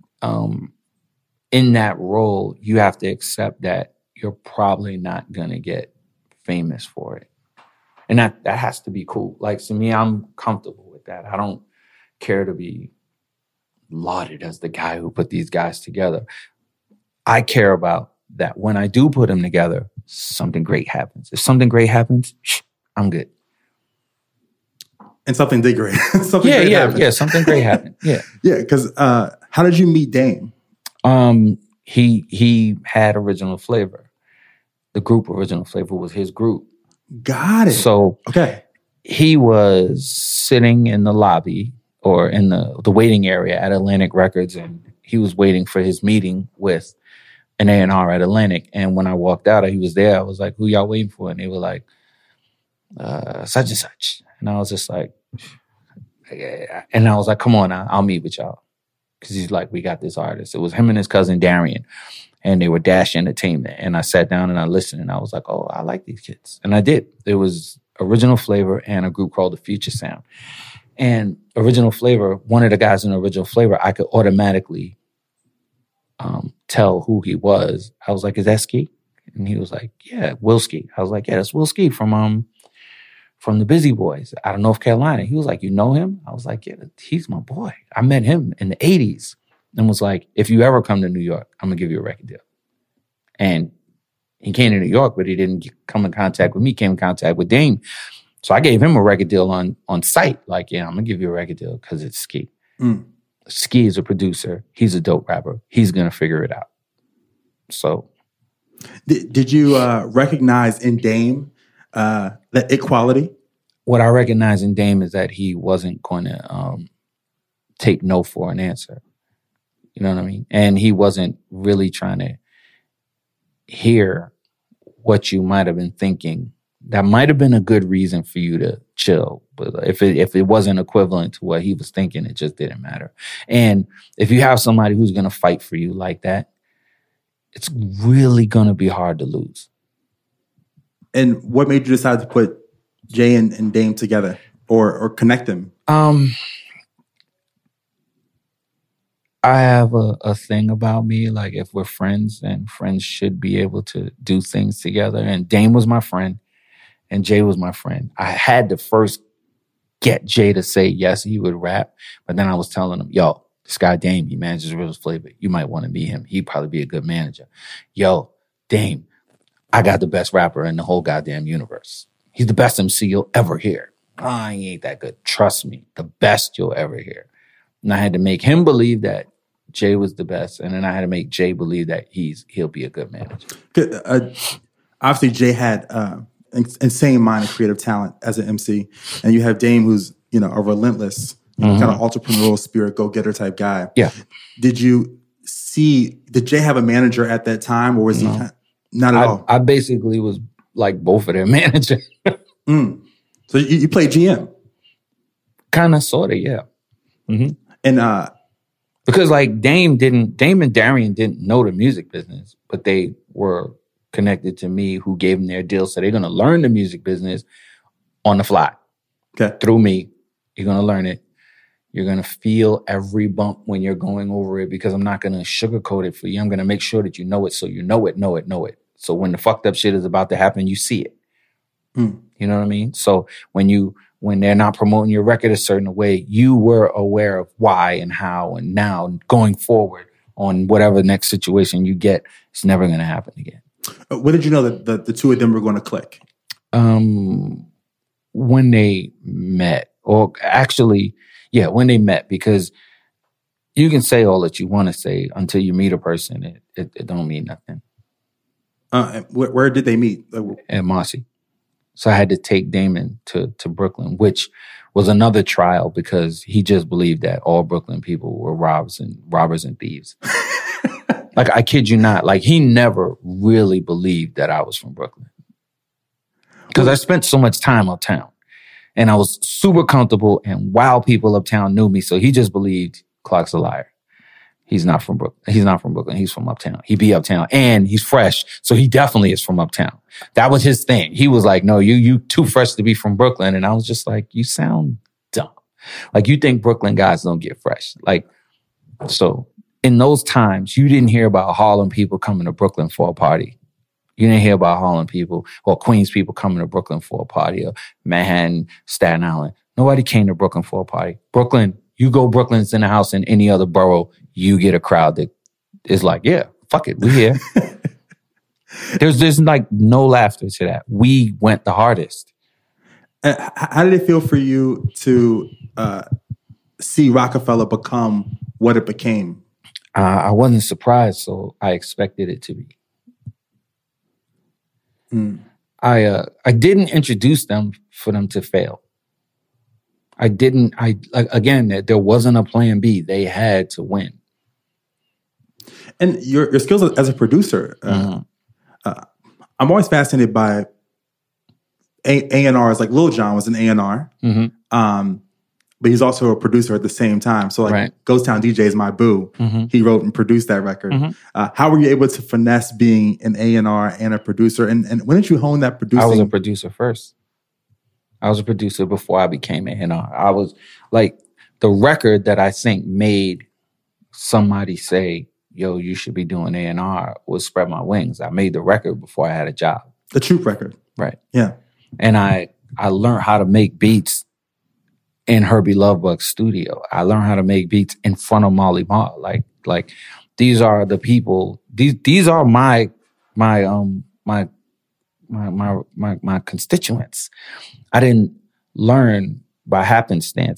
Speaker 4: in that role, you have to accept that you're probably not gonna get famous for it. And that has to be cool. Like, to me, I'm comfortable with that. I don't care to be lauded as the guy who put these guys together. I care about that when I do put them together, something great happens. If something great happens, I'm good.
Speaker 3: And something did great. Something
Speaker 4: great happened. Yeah.
Speaker 3: Yeah, because how did you meet Dame?
Speaker 4: He had Original Flavor. The group Original Flavor was his group.
Speaker 3: Got it.
Speaker 4: So he was sitting in the lobby or in the waiting area at Atlantic Records, and he was waiting for his meeting with an A&R at Atlantic. And when I walked out, he was there. I was like, who y'all waiting for? And they were like, such and such. And I was just like, and I was like, come on, I'll meet with y'all. Because he's like, we got this artist. It was him and his cousin Darian. And they were Dash Entertainment. And I sat down and I listened and I was like, oh, I like these kids. And I did. It was Original Flavor and a group called the Future Sound. And Original Flavor, one of the guys in Original Flavor, I could automatically tell who he was. I was like, is that Ski? And he was like, yeah, Will Ski. I was like, yeah, that's Will Ski from the Busy Boys out of North Carolina. He was like, you know him? I was like, yeah, he's my boy. I met him in the 80s. And was like, if you ever come to New York, I'm going to give you a record deal. And he came to New York, but he didn't come in contact with me, came in contact with Dame. So I gave him a record deal on site. Like, yeah, I'm going to give you a record deal because it's Ski. Ski is a producer. He's a dope rapper. He's going to figure it out. So.
Speaker 3: Did you recognize in Dame that equality?
Speaker 4: What I recognize in Dame is that he wasn't going to take no for an answer. You know what I mean? And he wasn't really trying to hear what you might have been thinking. That might have been a good reason for you to chill. But if it wasn't equivalent to what he was thinking, it just didn't matter. And if you have somebody who's going to fight for you like that, it's really going to be hard to lose.
Speaker 3: And what made you decide to put Jay and Dame together or connect them?
Speaker 4: I have a thing about me, like if we're friends, then friends should be able to do things together. And Dame was my friend and Jay was my friend. I had to first get Jay to say yes, he would rap. But then I was telling him, yo, this guy Dame, he manages Original Flavor. You might want to meet him. He'd probably be a good manager. Yo, Dame, I got the best rapper in the whole goddamn universe. He's the best MC you'll ever hear. He ain't that good. Trust me, the best you'll ever hear. And I had to make him believe that Jay was the best, and then I had to make Jay believe that he'll be a good manager.
Speaker 3: Obviously, Jay had insane mind and creative talent as an MC, and you have Dame, who's a relentless, kind of entrepreneurial spirit, go-getter type guy.
Speaker 4: Yeah.
Speaker 3: Did Jay have a manager at that time, or was he not at all?
Speaker 4: I basically was like both of their manager.
Speaker 3: So you played GM,
Speaker 4: kind of, sort of, yeah. Mm-hmm.
Speaker 3: And
Speaker 4: because like Dame and Darian didn't know the music business, but they were connected to me, who gave them their deal. So they're going to learn the music business on the fly.
Speaker 3: Okay.
Speaker 4: Through me. You're going to learn it. You're going to feel every bump when you're going over it, because I'm not going to sugarcoat it for you. I'm going to make sure that you know it, so you know it. So when the fucked up shit is about to happen, you see it. You know what I mean? So when they're not promoting your record a certain way, you were aware of why and how, and now going forward on whatever next situation you get, it's never going to happen again.
Speaker 3: When did you know that the two of them were going to click?
Speaker 4: When they met, or actually, yeah, when they met, because you can say all that you want to say until you meet a person. It don't mean nothing.
Speaker 3: Where did they meet?
Speaker 4: At Marcy. So I had to take Damon to Brooklyn, which was another trial, because he just believed that all Brooklyn people were robbers and thieves. Like, I kid you not. Like, he never really believed that I was from Brooklyn. Because I spent so much time uptown. And I was super comfortable, and wild people uptown knew me. So he just believed Clark's a liar. He's not from Brooklyn. He's from uptown. He be uptown, and he's fresh. So he definitely is from uptown. That was his thing. He was like, no, you too fresh to be from Brooklyn. And I was just like, you sound dumb. Like, you think Brooklyn guys don't get fresh. Like, so in those times, you didn't hear about Harlem people coming to Brooklyn for a party. You didn't hear about Harlem people or Queens people coming to Brooklyn for a party, or Manhattan, Staten Island. Nobody came to Brooklyn for a party. Brooklyn, you go Brooklyn's in the house in any other borough, you get a crowd that is like, yeah, fuck it, we here. There's like no laughter to that. We went the hardest.
Speaker 3: How did it feel for you to see Rockefeller become what it became?
Speaker 4: I wasn't surprised, so I expected it to be. I didn't introduce them for them to fail. Again, there wasn't a plan B. They had to win.
Speaker 3: And your skills as a producer, I'm always fascinated by A&Rs. Like Lil Jon was an A&R, but he's also a producer at the same time. So like Ghost Town DJ is my boo. He wrote and produced that record. How were you able to finesse being an A&R and a producer? And when did you hone that producing?
Speaker 4: I was a producer first. I was a producer before I became A&R. I was like, the record that I think made somebody say, yo, you should be doing A&R was Spread My Wings. I made the record before I had a job.
Speaker 3: The Troop record.
Speaker 4: Right.
Speaker 3: Yeah.
Speaker 4: And I learned how to make beats in Herbie Lovebug's studio. I learned how to make beats in front of Marley Marl. Like these are the people, these are my constituents. I didn't learn by happenstance.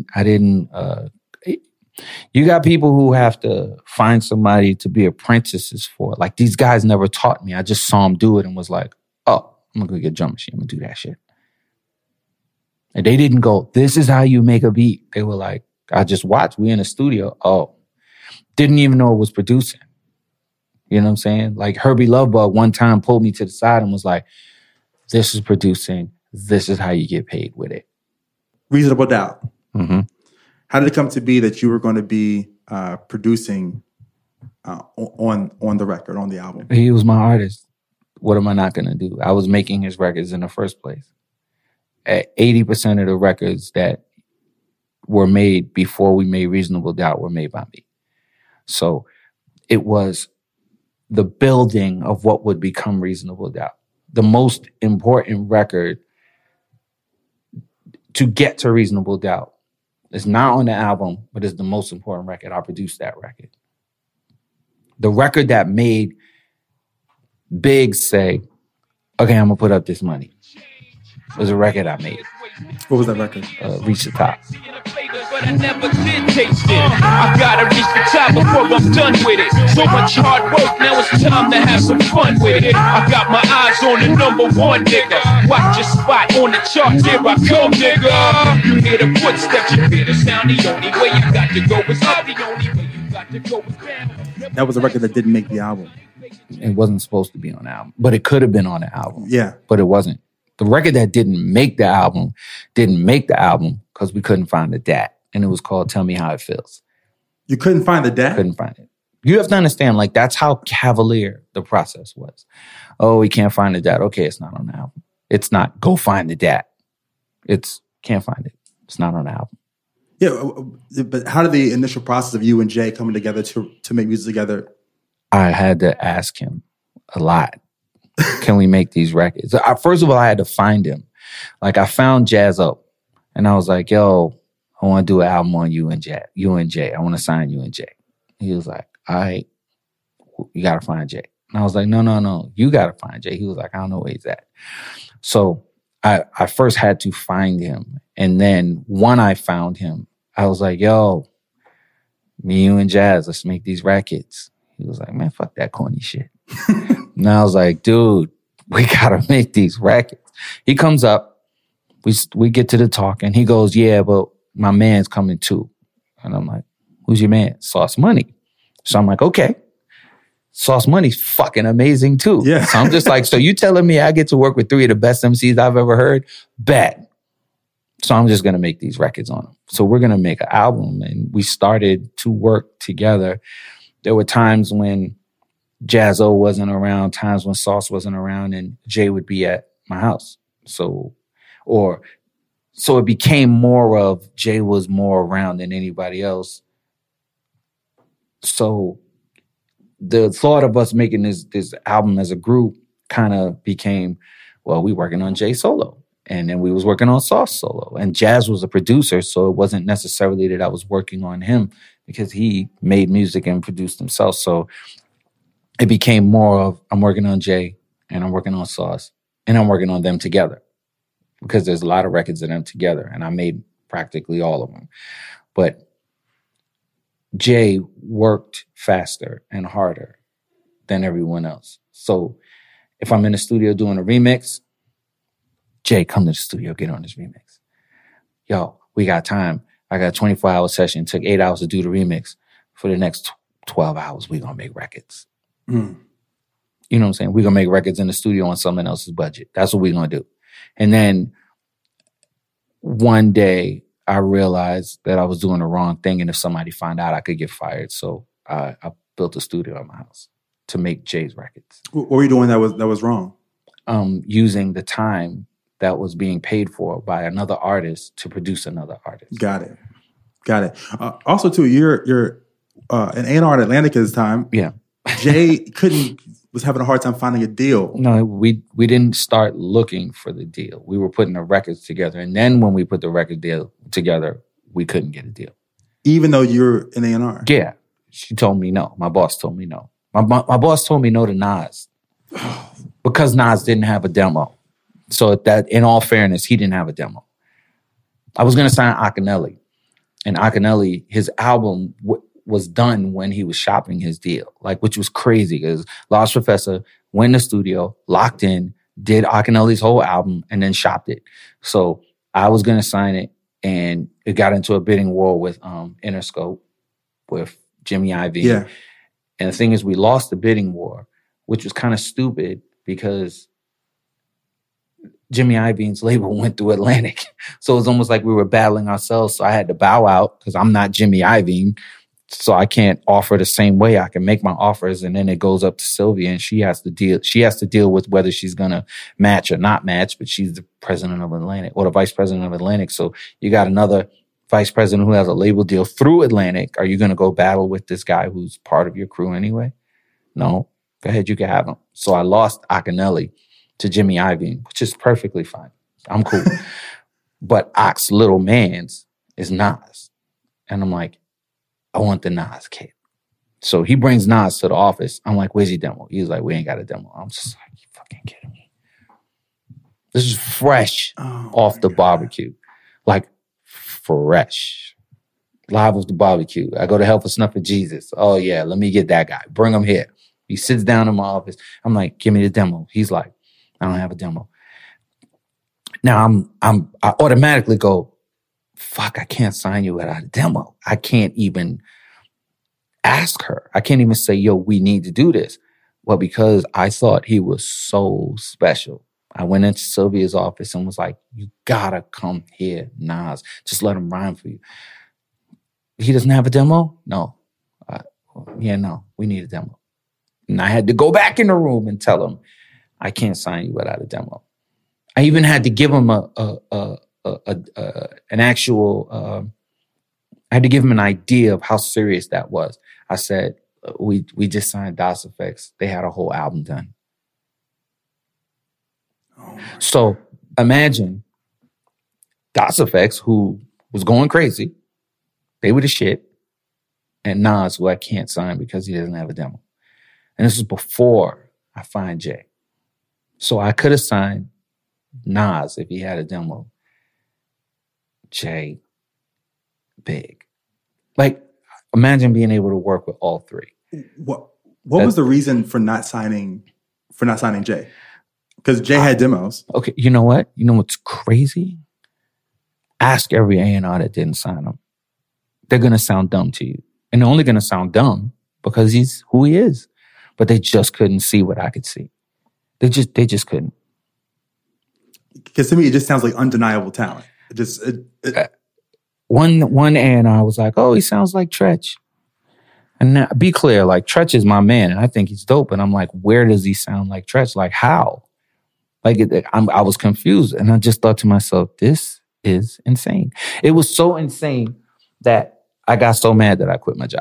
Speaker 4: You got people who have to find somebody to be apprentices for. Like, these guys never taught me. I just saw them do it and was like, oh, I'm going to get a drum machine. I'm going to do that shit. And they didn't go, this is how you make a beat. They were like, I just watched. We in the studio. Oh, didn't even know it was producing. You know what I'm saying? Like, Herbie Lovebug one time pulled me to the side and was like, this is producing. This is how you get paid with it.
Speaker 3: Reasonable Doubt. How did it come to be that you were going to be producing on the record, on the album?
Speaker 4: He was my artist. What am I not going to do? I was making his records in the first place. 80% of the records that were made before we made Reasonable Doubt were made by me. So it was the building of what would become Reasonable Doubt. The most important record to get to Reasonable Doubt. It's not on the album, but it's the most important record. I produced that record. The record that made Big say, okay, I'm going to put up this money, was a record I made.
Speaker 3: What was that record?
Speaker 4: Reach the Top.
Speaker 6: But I never did taste it. I gotta reach the top before I'm done with it. So much hard work, now it's time to have some fun with it. I got my eyes on the #1 nigga. Watch your spot on the charts, here I come, nigga. You hear the footsteps, you hear the sound. The only way you got to go is up. The only way you got to go is down.
Speaker 3: That was a record that didn't make the album.
Speaker 4: It wasn't supposed to be on the album, but it could have been on the album.
Speaker 3: Yeah.
Speaker 4: But it wasn't. The record that didn't make the album because we couldn't find the DAT. And it was called Tell Me How It Feels.
Speaker 3: You couldn't find the DAT?
Speaker 4: Couldn't find it. You have to understand, like, that's how cavalier the process was. Oh, we can't find the DAT. Okay, it's not on the album. It's not, go find the DAT. It's, can't find it. It's not on the album.
Speaker 3: Yeah, but how did the initial process of you and Jay coming together to make music together?
Speaker 4: I had to ask him a lot. Can we make these records? First of all, I had to find him. Like, I found Jazz Up, and I was like, yo, I want to do an album on you and Jay. I want to sign you and Jay. He was like, all right, you got to find Jay. And I was like, no, you got to find Jay. He was like, I don't know where he's at. So I first had to find him. And then when I found him, I was like, yo, me, you, and Jazz, let's make these records. He was like, man, fuck that corny shit. And I was like, dude, we got to make these records. He comes up, we get to the talk, and he goes, yeah, but my man's coming too. And I'm like, who's your man? Sauce Money. So I'm like, okay. Sauce Money's fucking amazing too.
Speaker 3: Yeah.
Speaker 4: So I'm just like, so you telling me I get to work with 3 of the best MCs I've ever heard? Bet. So I'm just going to make these records on them. So we're going to make an album. And we started to work together. There were times when Jazzo wasn't around, times when Sauce wasn't around, and Jay would be at my house. So it became more of Jay was more around than anybody else. So the thought of us making this album as a group kind of became, well, we working on Jay solo. And then we was working on Sauce solo. And Jazz was a producer, so it wasn't necessarily that I was working on him because he made music and produced himself. So it became more of I'm working on Jay and I'm working on Sauce and I'm working on them together. Because there's a lot of records of them together, and I made practically all of them. But Jay worked faster and harder than everyone else. So if I'm in the studio doing a remix, Jay, come to the studio, get on this remix. Yo, we got time. I got a 24-hour session. It took 8 hours to do the remix. For the next 12 hours, we're going to make records. You know what I'm saying? We're going to make records in the studio on someone else's budget. That's what we're going to do. And then one day I realized that I was doing the wrong thing. And if somebody found out, I could get fired. So I built a studio at my house to make Jay's records.
Speaker 3: What were you doing that was wrong?
Speaker 4: Using the time that was being paid for by another artist to produce another artist.
Speaker 3: Got it. Also, too, you're an A&R at Atlantic at this time.
Speaker 4: Yeah.
Speaker 3: Jay was having a hard time finding a deal.
Speaker 4: No, we didn't start looking for the deal. We were putting the records together. And then when we put the record deal together, we couldn't get a deal.
Speaker 3: Even though you're an A&R?
Speaker 4: Yeah. She told me no. My boss told me no. My boss told me no to Nas because Nas didn't have a demo. So that, in all fairness, he didn't have a demo. I was going to sign Akinyele. And Akinyele, his album was done when he was shopping his deal, which was crazy because Large Professor went in the studio, locked in, did Akinyele's whole album, and then shopped it. So I was going to sign it, and it got into a bidding war with Interscope, with Jimmy Iovine.
Speaker 3: Yeah.
Speaker 4: And the thing is, we lost the bidding war, which was kind of stupid because Jimmy Iovine's label went through Atlantic. So it was almost like we were battling ourselves. So I had to bow out because I'm not Jimmy Iovine. So I can't offer the same way. I can make my offers, and then it goes up to Sylvia, and she has to deal with whether she's gonna match or not match, but she's the president of Atlantic or the vice president of Atlantic. So you got another vice president who has a label deal through Atlantic. Are you gonna go battle with this guy who's part of your crew anyway? No. Go ahead, you can have him. So I lost Akinyele to Jimmy Iovine, which is perfectly fine. I'm cool. But Ox Little Man's is Nas. And I'm like, I want the Nas kid. So he brings Nas to the office. I'm like, where's your demo? He's like, we ain't got a demo. I'm just like, you fucking kidding me. This is fresh off the barbecue. Like, fresh. Live off the barbecue. I go to Hell for Snuff for Jesus. Oh, yeah, let me get that guy. Bring him here. He sits down in my office. I'm like, give me the demo. He's like, I don't have a demo. Now I automatically go, fuck, I can't sign you without a demo. I can't even ask her. I can't even say, yo, we need to do this. Well, because I thought he was so special, I went into Sylvia's office and was like, you gotta come here, Nas. Just let him rhyme for you. He doesn't have a demo? No. No, we need a demo. And I had to go back in the room and tell him, I can't sign you without a demo. I even had to give him an idea of how serious that was. I said, we just signed DOS Effects. They had a whole album done. So imagine DOS Effects, who was going crazy. They were the shit. And Nas, who I can't sign because he doesn't have a demo. And this was before I find Jay. So I could have signed Nas if he had a demo. Jay, big. Like, imagine being able to work with all three.
Speaker 3: What was the reason for not signing Jay? Because Jay had demos.
Speaker 4: Okay, you know what? You know what's crazy? Ask every A&R that didn't sign him. They're going to sound dumb to you. And they're only going to sound dumb because he's who he is. But they just couldn't see what I could see. They just couldn't.
Speaker 3: Because to me, it just sounds like undeniable talent.
Speaker 4: One A&R was like, oh, he sounds like Treach. And now, be clear, like, Treach is my man, and I think he's dope. And I'm like, where does he sound like Treach? Like, how? Like, I was confused. And I just thought to myself, this is insane. It was so insane that I got so mad that I quit my job.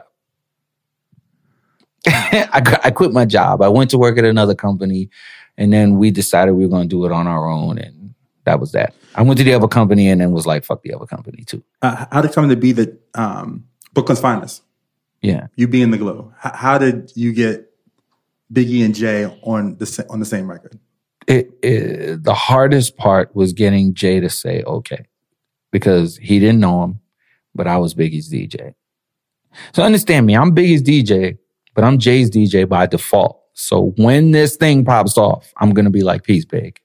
Speaker 4: I quit my job. I went to work at another company, and then we decided we were going to do it on our own, and that was that. I went to the other company and then was like, fuck the other company too.
Speaker 3: How did it come to be that Brooklyn's Finest?
Speaker 4: Yeah.
Speaker 3: You being the glue. How did you get Biggie and Jay on the same record?
Speaker 4: The hardest part was getting Jay to say okay, because he didn't know him, but I was Biggie's DJ. So understand me, I'm Biggie's DJ, but I'm Jay's DJ by default. So when this thing pops off, I'm going to be like, peace, Big.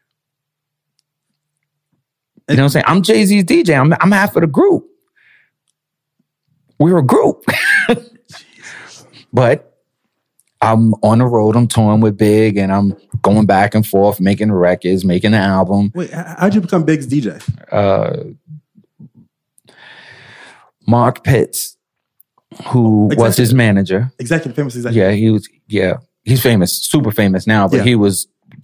Speaker 4: You know what I'm saying? I'm Jay-Z's DJ. I'm half of the group. We're a group. But I'm on the road, I'm touring with Big, and I'm going back and forth, making records, making an album.
Speaker 3: Wait, how'd you become Big's DJ?
Speaker 4: Mark Pitts, who was his manager.
Speaker 3: Famous executive.
Speaker 4: He's famous, super famous now, but he was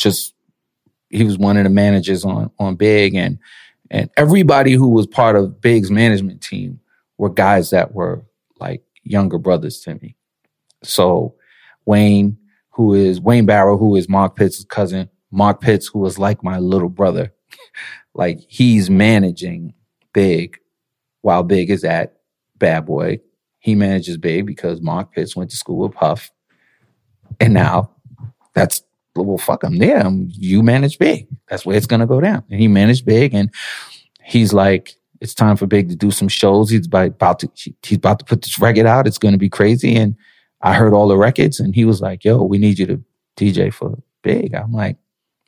Speaker 4: one of the managers on Big, and everybody who was part of Big's management team were guys that were like younger brothers to me. So Wayne Barrow, who is Mark Pitts' cousin, Mark Pitts, who was like my little brother, like he's managing Big while Big is at Bad Boy. He manages Big because Mark Pitts went to school with Puff. And now that's, well, fuck him. Yeah, you manage Big. That's where it's going to go down. And he managed Big, and he's like, it's time for Big to do some shows. He's about to put this record out. It's going to be crazy. And I heard all the records, and he was like, yo, we need you to DJ for Big. I'm like,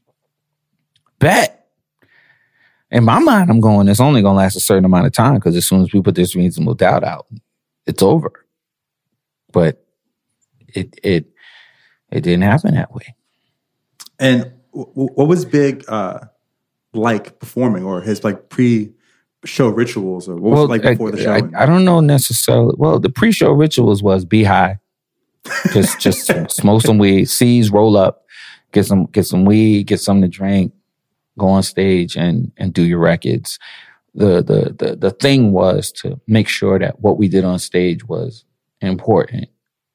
Speaker 4: bet. In my mind, I'm going, it's only going to last a certain amount of time, because as soon as we put this Reasonable Doubt out, it's over. But it didn't happen that way.
Speaker 3: And what was Big like performing, or his like pre-show rituals, or what was it like before the show?
Speaker 4: I don't know necessarily. Well, the pre-show rituals was be high, just smoke some weed, seize, roll up, get some weed, get something to drink, go on stage and do your records. The thing was to make sure that what we did on stage was important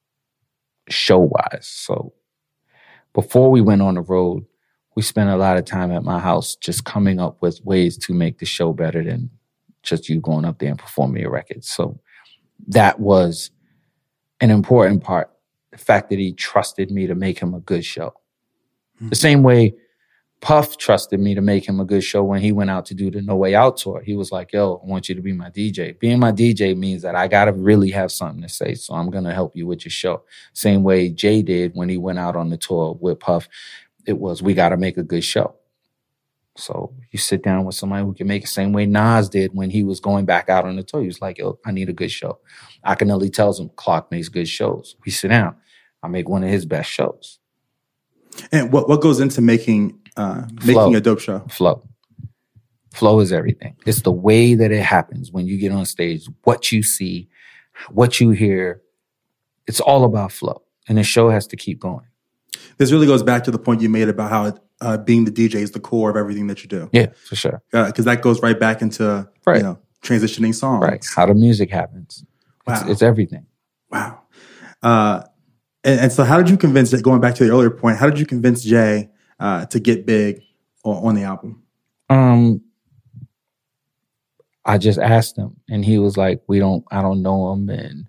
Speaker 4: show-wise. So before we went on the road, we spent a lot of time at my house just coming up with ways to make the show better than just you going up there and performing your records. So that was an important part. The fact that he trusted me to make him a good show. Mm-hmm. The same way Puff trusted me to make him a good show when he went out to do the No Way Out tour. He was like, yo, I want you to be my DJ. Being my DJ means that I got to really have something to say, so I'm going to help you with your show. Same way Jay did when he went out on the tour with Puff. It was, we got to make a good show. So you sit down with somebody who can make it, same way Nas did when he was going back out on the tour. He was like, yo, I need a good show. Akinelli tells him, Clark makes good shows. We sit down. I make one of his best shows.
Speaker 3: And what goes into making a dope show?
Speaker 4: Flow is everything. It's the way that it happens when you get on stage, what you see, what you hear. It's all about flow. And the show has to keep going.
Speaker 3: This really goes back to the point you made about how being the DJ is the core of everything that you do.
Speaker 4: Yeah, for sure.
Speaker 3: Because that goes right back into transitioning songs.
Speaker 4: Right. How the music happens. Wow. It's everything.
Speaker 3: Wow. And so how did you convince, going back to the earlier point, how did you convince Jay to get Big on the album?
Speaker 4: I just asked him, and he was like, I don't know him. And,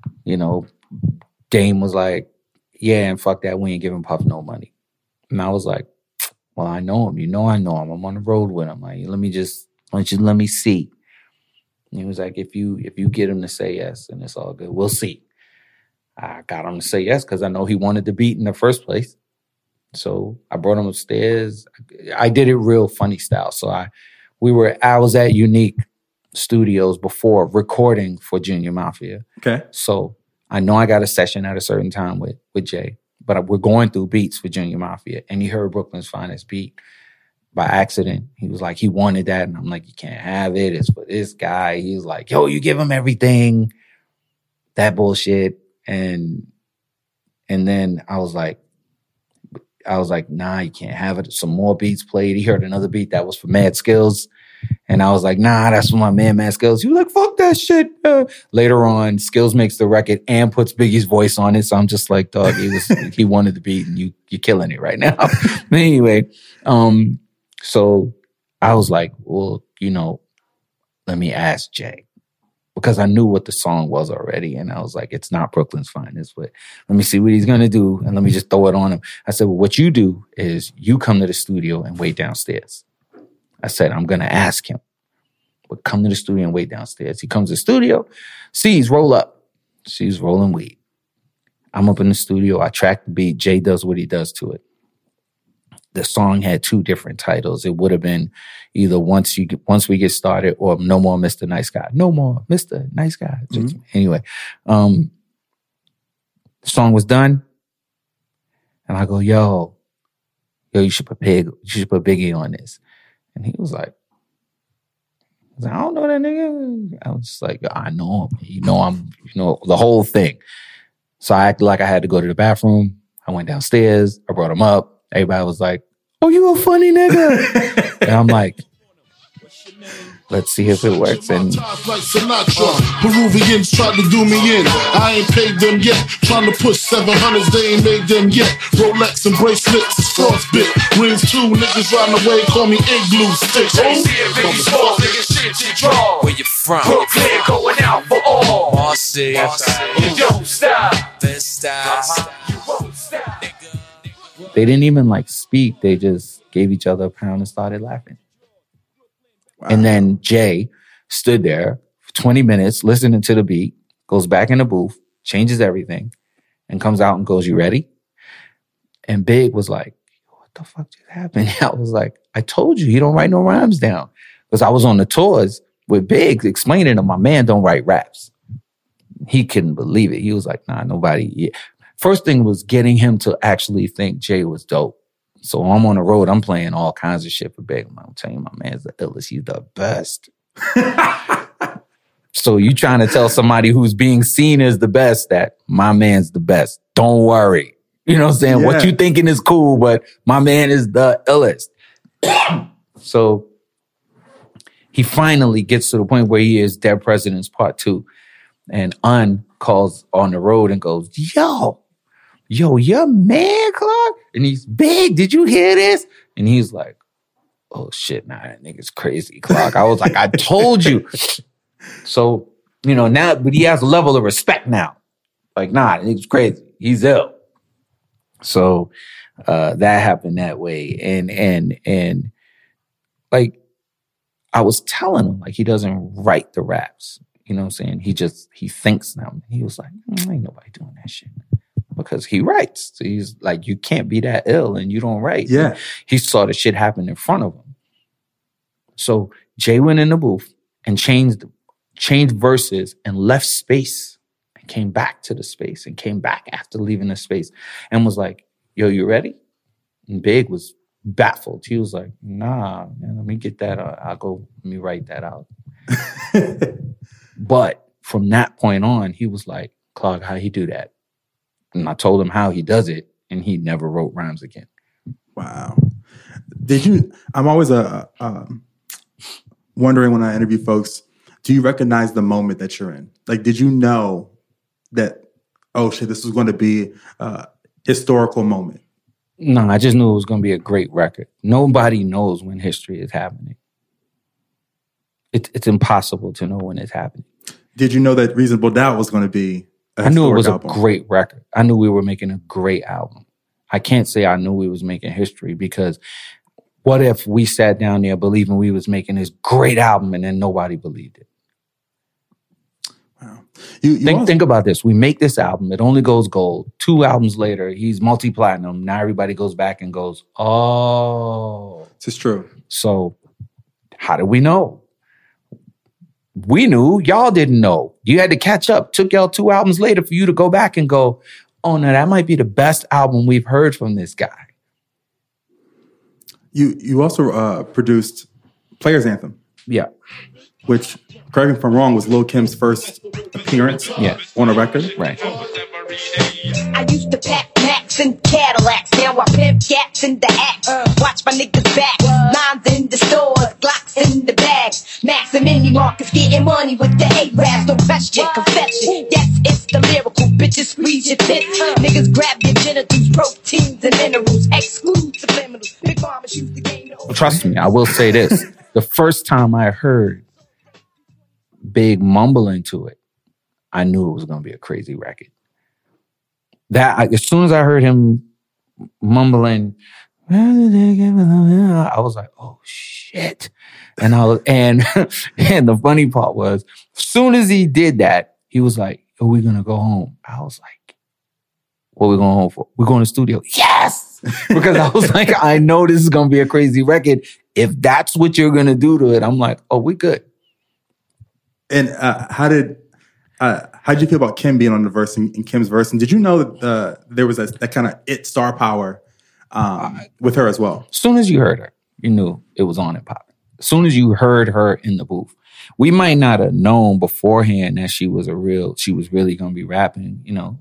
Speaker 4: Dame was like, yeah, and fuck that, we ain't giving Puff no money. And I was like, well, I know him. I know him. I'm on the road with him. Like, let me see. And he was like, if you get him to say yes, then it's all good. We'll see. I got him to say yes because I know he wanted the beat in the first place. So I brought him upstairs. I did it real funny style. So I was at Unique Studios before recording for Junior Mafia.
Speaker 3: Okay.
Speaker 4: So I know I got a session at a certain time with Jay, but we're going through beats for Junior Mafia, and he heard Brooklyn's Finest beat by accident. He was like, he wanted that, and I'm like, you can't have it. It's for this guy. He was like, yo, you give him everything. That bullshit. And then I was like, nah, you can't have it. Some more beats played. He heard another beat that was for Mad Skills. And I was like, nah, that's for my man, Mad Skills. He was like, fuck that shit. Later on, Skills makes the record and puts Biggie's voice on it. So I'm just like, dog, he wanted the beat, and you're killing it right now. But anyway, so I was like, well, let me ask Jay. Because I knew what the song was already. And I was like, it's not Brooklyn's Finest, but let me see what he's going to do. And let me just throw it on him. I said, well, what you do is you come to the studio and wait downstairs. I said, I'm going to ask him, but come to the studio and wait downstairs. He comes to the studio, sees roll up. She's rolling weed. I'm up in the studio. I track the beat. Jay does what he does to it. The song had two different titles. It would have been either Once We Get Started or No More Mr. Nice Guy. No More Mr. Nice Guy. Mm-hmm. Anyway, The song was done. And I go, yo, you should put Biggie on this. And he was like, I don't know that nigga. I was just like, I know him. You know, the whole thing. So I acted like I had to go to the bathroom. I went downstairs. I brought him up. Everybody was like, oh, you a funny nigga. And I'm like, let's see if it works. And
Speaker 7: like Sinatra, Peruvians tried to do me in. I ain't paid them yet. Trying to push 700s, they ain't made them yet. Rolex and bracelets is frostbit. Rings too, niggas riding away, call me igloo sticks.
Speaker 6: Where you from? Brooklyn, going out for all. Bossy. You don't stop. This style. You won't stop.
Speaker 4: They didn't even like speak. They just gave each other a pound and started laughing. Wow. And then Jay stood there for 20 minutes listening to the beat, goes back in the booth, changes everything, and comes out and goes, you ready? And Big was like, what the fuck just happened? I was like, I told you, he don't write no rhymes down. Because I was on the tours with Big explaining to my man don't write raps. He couldn't believe it. He was like, nah, nobody. Yeah. First thing was getting him to actually think Jay was dope. So I'm on the road. I'm playing all kinds of shit for Big. I'm telling you, my man's the illest. He's the best. So you trying to tell somebody who's being seen as the best that my man's the best. Don't worry. You know what I'm saying? Yeah. What you thinking is cool, but my man is the illest. So he finally gets to the point where he is Dead Presidents Part 2. And Un calls on the road and goes, yo, your man, Clark? And he's, Big, did you hear this? And he's like, oh shit, nah, that nigga's crazy, Clark. I was like, I told you. So, you know, now, but he has a level of respect now. Like, nah, that nigga's crazy. He's ill. So that happened that way. And like, I was telling him, like, he doesn't write the raps. You know what I'm saying? He thinks them. He was like, ain't nobody doing that shit. Because he writes. So he's like, you can't be that ill and you don't write.
Speaker 3: Yeah.
Speaker 4: And he saw the shit happen in front of him. So Jay went in the booth and changed verses and left space and came back to the space and came back after leaving the space and was like, yo, you ready? And Big was baffled. He was like, nah, man, let me get that. Let me write that out. But from that point on, he was like, Clark, how he do that? And I told him how he does it, and he never wrote rhymes again.
Speaker 3: Wow. I'm always wondering when I interview folks, do you recognize the moment that you're in? Like, did you know that, oh shit, this was going to be a historical moment?
Speaker 4: No, I just knew it was going to be a great record. Nobody knows when history is happening. It's impossible to know when it's happening.
Speaker 3: Did you know that Reasonable Doubt was going to be
Speaker 4: I knew it was
Speaker 3: album?
Speaker 4: A great record. I knew we were making a great album. I can't say I knew we was making history because what if we sat down there believing we was making this great album and then nobody believed it?
Speaker 3: Wow.
Speaker 4: Think about this. We make this album. It only goes gold. 2 albums later, he's multi-platinum. Now everybody goes back and goes, oh.
Speaker 3: This is true.
Speaker 4: So how did we know? We knew. Y'all didn't know. You had to catch up. Took y'all 2 albums later for you to go back and go, oh, no, that might be the best album we've heard from this guy.
Speaker 3: You also produced Players Anthem.
Speaker 4: Yeah.
Speaker 3: Which, correct me if I'm wrong, was Lil' Kim's first appearance on a record.
Speaker 4: Right.
Speaker 8: I used to pack Macs and Cadillacs. Now I pimp cats in the act. Watch my niggas back. Lines in the stores, Glocks in the bags. Max and Mini Marcus getting money with the A-Raps. No question, confession. Yes, it's the lyrical. Bitches squeeze your tits. Niggas grab your genitals, proteins and minerals. Exclude subliminals. Big Mama shoots the game.
Speaker 4: Trust me, I will say this. The first time I heard Big mumble into it, I knew it was going to be a crazy record. As soon as I heard him mumbling, I was like, "Oh shit!" And the funny part was, as soon as he did that, he was like, "Are we gonna go home?" I was like, "What are we going home for? We're going to the studio." Yes, because I was like, I know this is gonna be a crazy record. If that's what you're gonna do to it, I'm like, "Oh, we good."
Speaker 3: And how did How'd you feel about Kim being on the verse in Kim's verse? And did you know that there was that kind of star power with her as well?
Speaker 4: As soon as you heard her, you knew it was on and popping. As soon as you heard her in the booth, we might not have known beforehand that she was really going to be rapping, you know.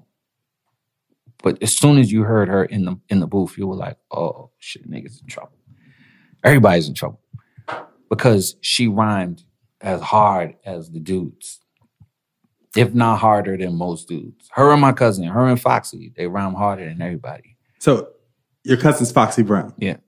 Speaker 4: But as soon as you heard her in the booth, you were like, oh shit, niggas in trouble. Everybody's in trouble. Because she rhymed as hard as the dudes. If not harder than most dudes. Her and my cousin, her and Foxy, they rhyme harder than everybody.
Speaker 3: So your cousin's Foxy Brown.
Speaker 4: Yeah.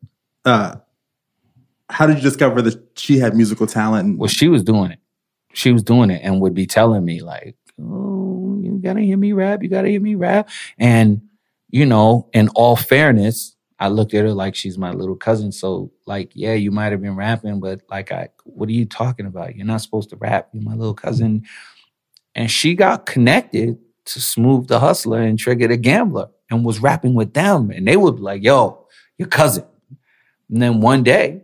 Speaker 3: How did you discover that she had musical talent?
Speaker 4: Well, she was doing it. She was doing it and would be telling me like, oh, you gotta hear me rap. You gotta hear me rap. And, you know, in all fairness, I looked at her like she's my little cousin. So like, yeah, you might have been rapping, but like, what are you talking about? You're not supposed to rap. You're my little cousin. And she got connected to Smooth the Hustler and Trigger the Gambler and was rapping with them. And they would be like, yo, your cousin. And then one day,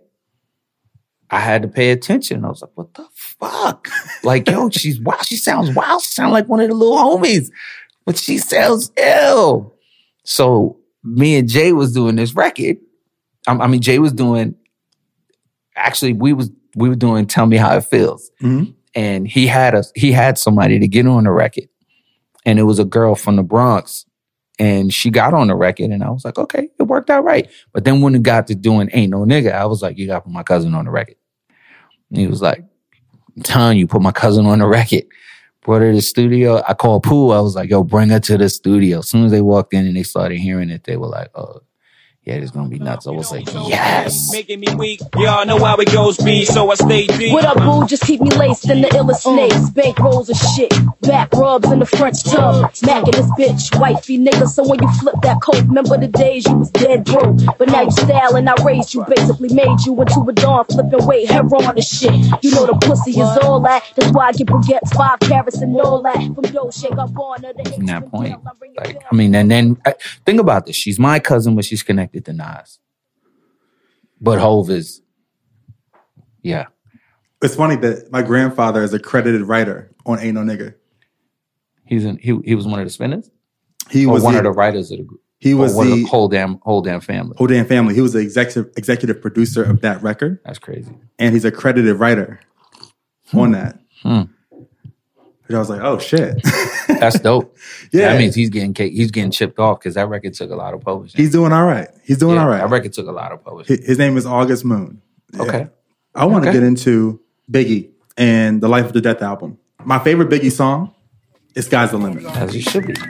Speaker 4: I had to pay attention. I was like, what the fuck? Like, yo, she's wild. She sounds wild. She sounds like one of the little homies. But she sounds ill. So me and Jay was doing this record. Jay was doing, actually, we were doing Tell Me How It Feels. Mm-hmm. And he had somebody to get on the record. And it was a girl from the Bronx. And she got on the record, and I was like, okay, it worked out right. But then when it got to doing Ain't No Nigga, I was like, you got to put my cousin on the record. And he was like, I'm telling you, put my cousin on the record. Brought her to the studio. I called Pooh. I was like, yo, bring her to the studio. As soon as they walked in and they started hearing it, they were like, oh, yeah, this gonna be nuts. I was like, yes.
Speaker 6: Making me weak. Y'all know how it goes, B, so I stay deep.
Speaker 9: What up, boo? Just keep me laced in the illest snakes. Bank rolls and shit. Back rubs in the French tub. Smacking this bitch. Wifey nigga. So when you flip that coat, remember the days you was dead broke. But now you styling, I raised you. Basically made you into a dawn flipping weight. Hair on the shit. You know the pussy is all that. That's why I get baguettes, 5 carats and all that. From dough shake up on her.
Speaker 4: From that point. Like, I mean, and then think about this. She's my cousin, but she's connected to Nas. But Hov is, yeah.
Speaker 3: It's funny that my grandfather is a credited writer on Ain't No Nigga.
Speaker 4: He was one of the spinners?
Speaker 3: He was
Speaker 4: one of the writers of the group.
Speaker 3: He was the
Speaker 4: whole damn family.
Speaker 3: Whole damn family. He was the executive producer of that record.
Speaker 4: That's crazy.
Speaker 3: And he's a credited writer on that. Which I was like, oh shit.
Speaker 4: That's dope.
Speaker 3: Yeah.
Speaker 4: That means he's getting chipped off because that record took a lot of publishing.
Speaker 3: He's doing all right. All right.
Speaker 4: That record took a lot of publishing.
Speaker 3: His name is August Moon. Yeah.
Speaker 4: Okay.
Speaker 3: I want to get into Biggie and the Life of the Death album. My favorite Biggie song is Sky's the Limit.
Speaker 4: As it should be.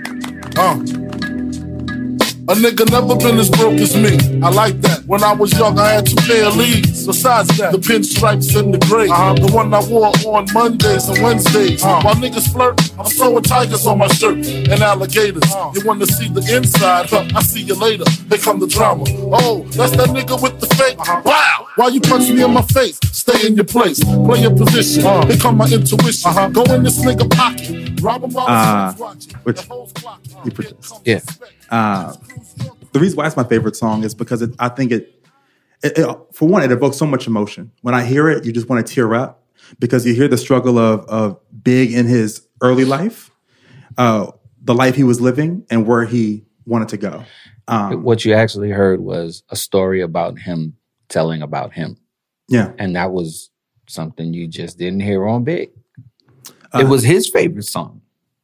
Speaker 7: A nigga never been as broke as me. I like that. When I was young, I had 2 pair of leads. Besides that, the pinstripes and the gray. The one I wore on Mondays and Wednesdays. While niggas flirt, I'm throwing tigers on my shirt and alligators. You want to see the inside? I see you later. Here come the drama. Oh, that's that nigga with the fake. Wow! Why you punch me in my face? Stay in your place. Play your position. Here come my intuition. Go in this nigga pocket. Rob him while
Speaker 3: which you produced.
Speaker 4: Yeah.
Speaker 3: The reason why it's my favorite song is because I think it for one, it evokes so much emotion. When I hear it, you just want to tear up because you hear the struggle of Big in his early life, the life he was living, and where he wanted to go.
Speaker 4: What you actually heard was a story about him telling about him.
Speaker 3: Yeah.
Speaker 4: And that was something you just didn't hear on Big. It was his favorite song.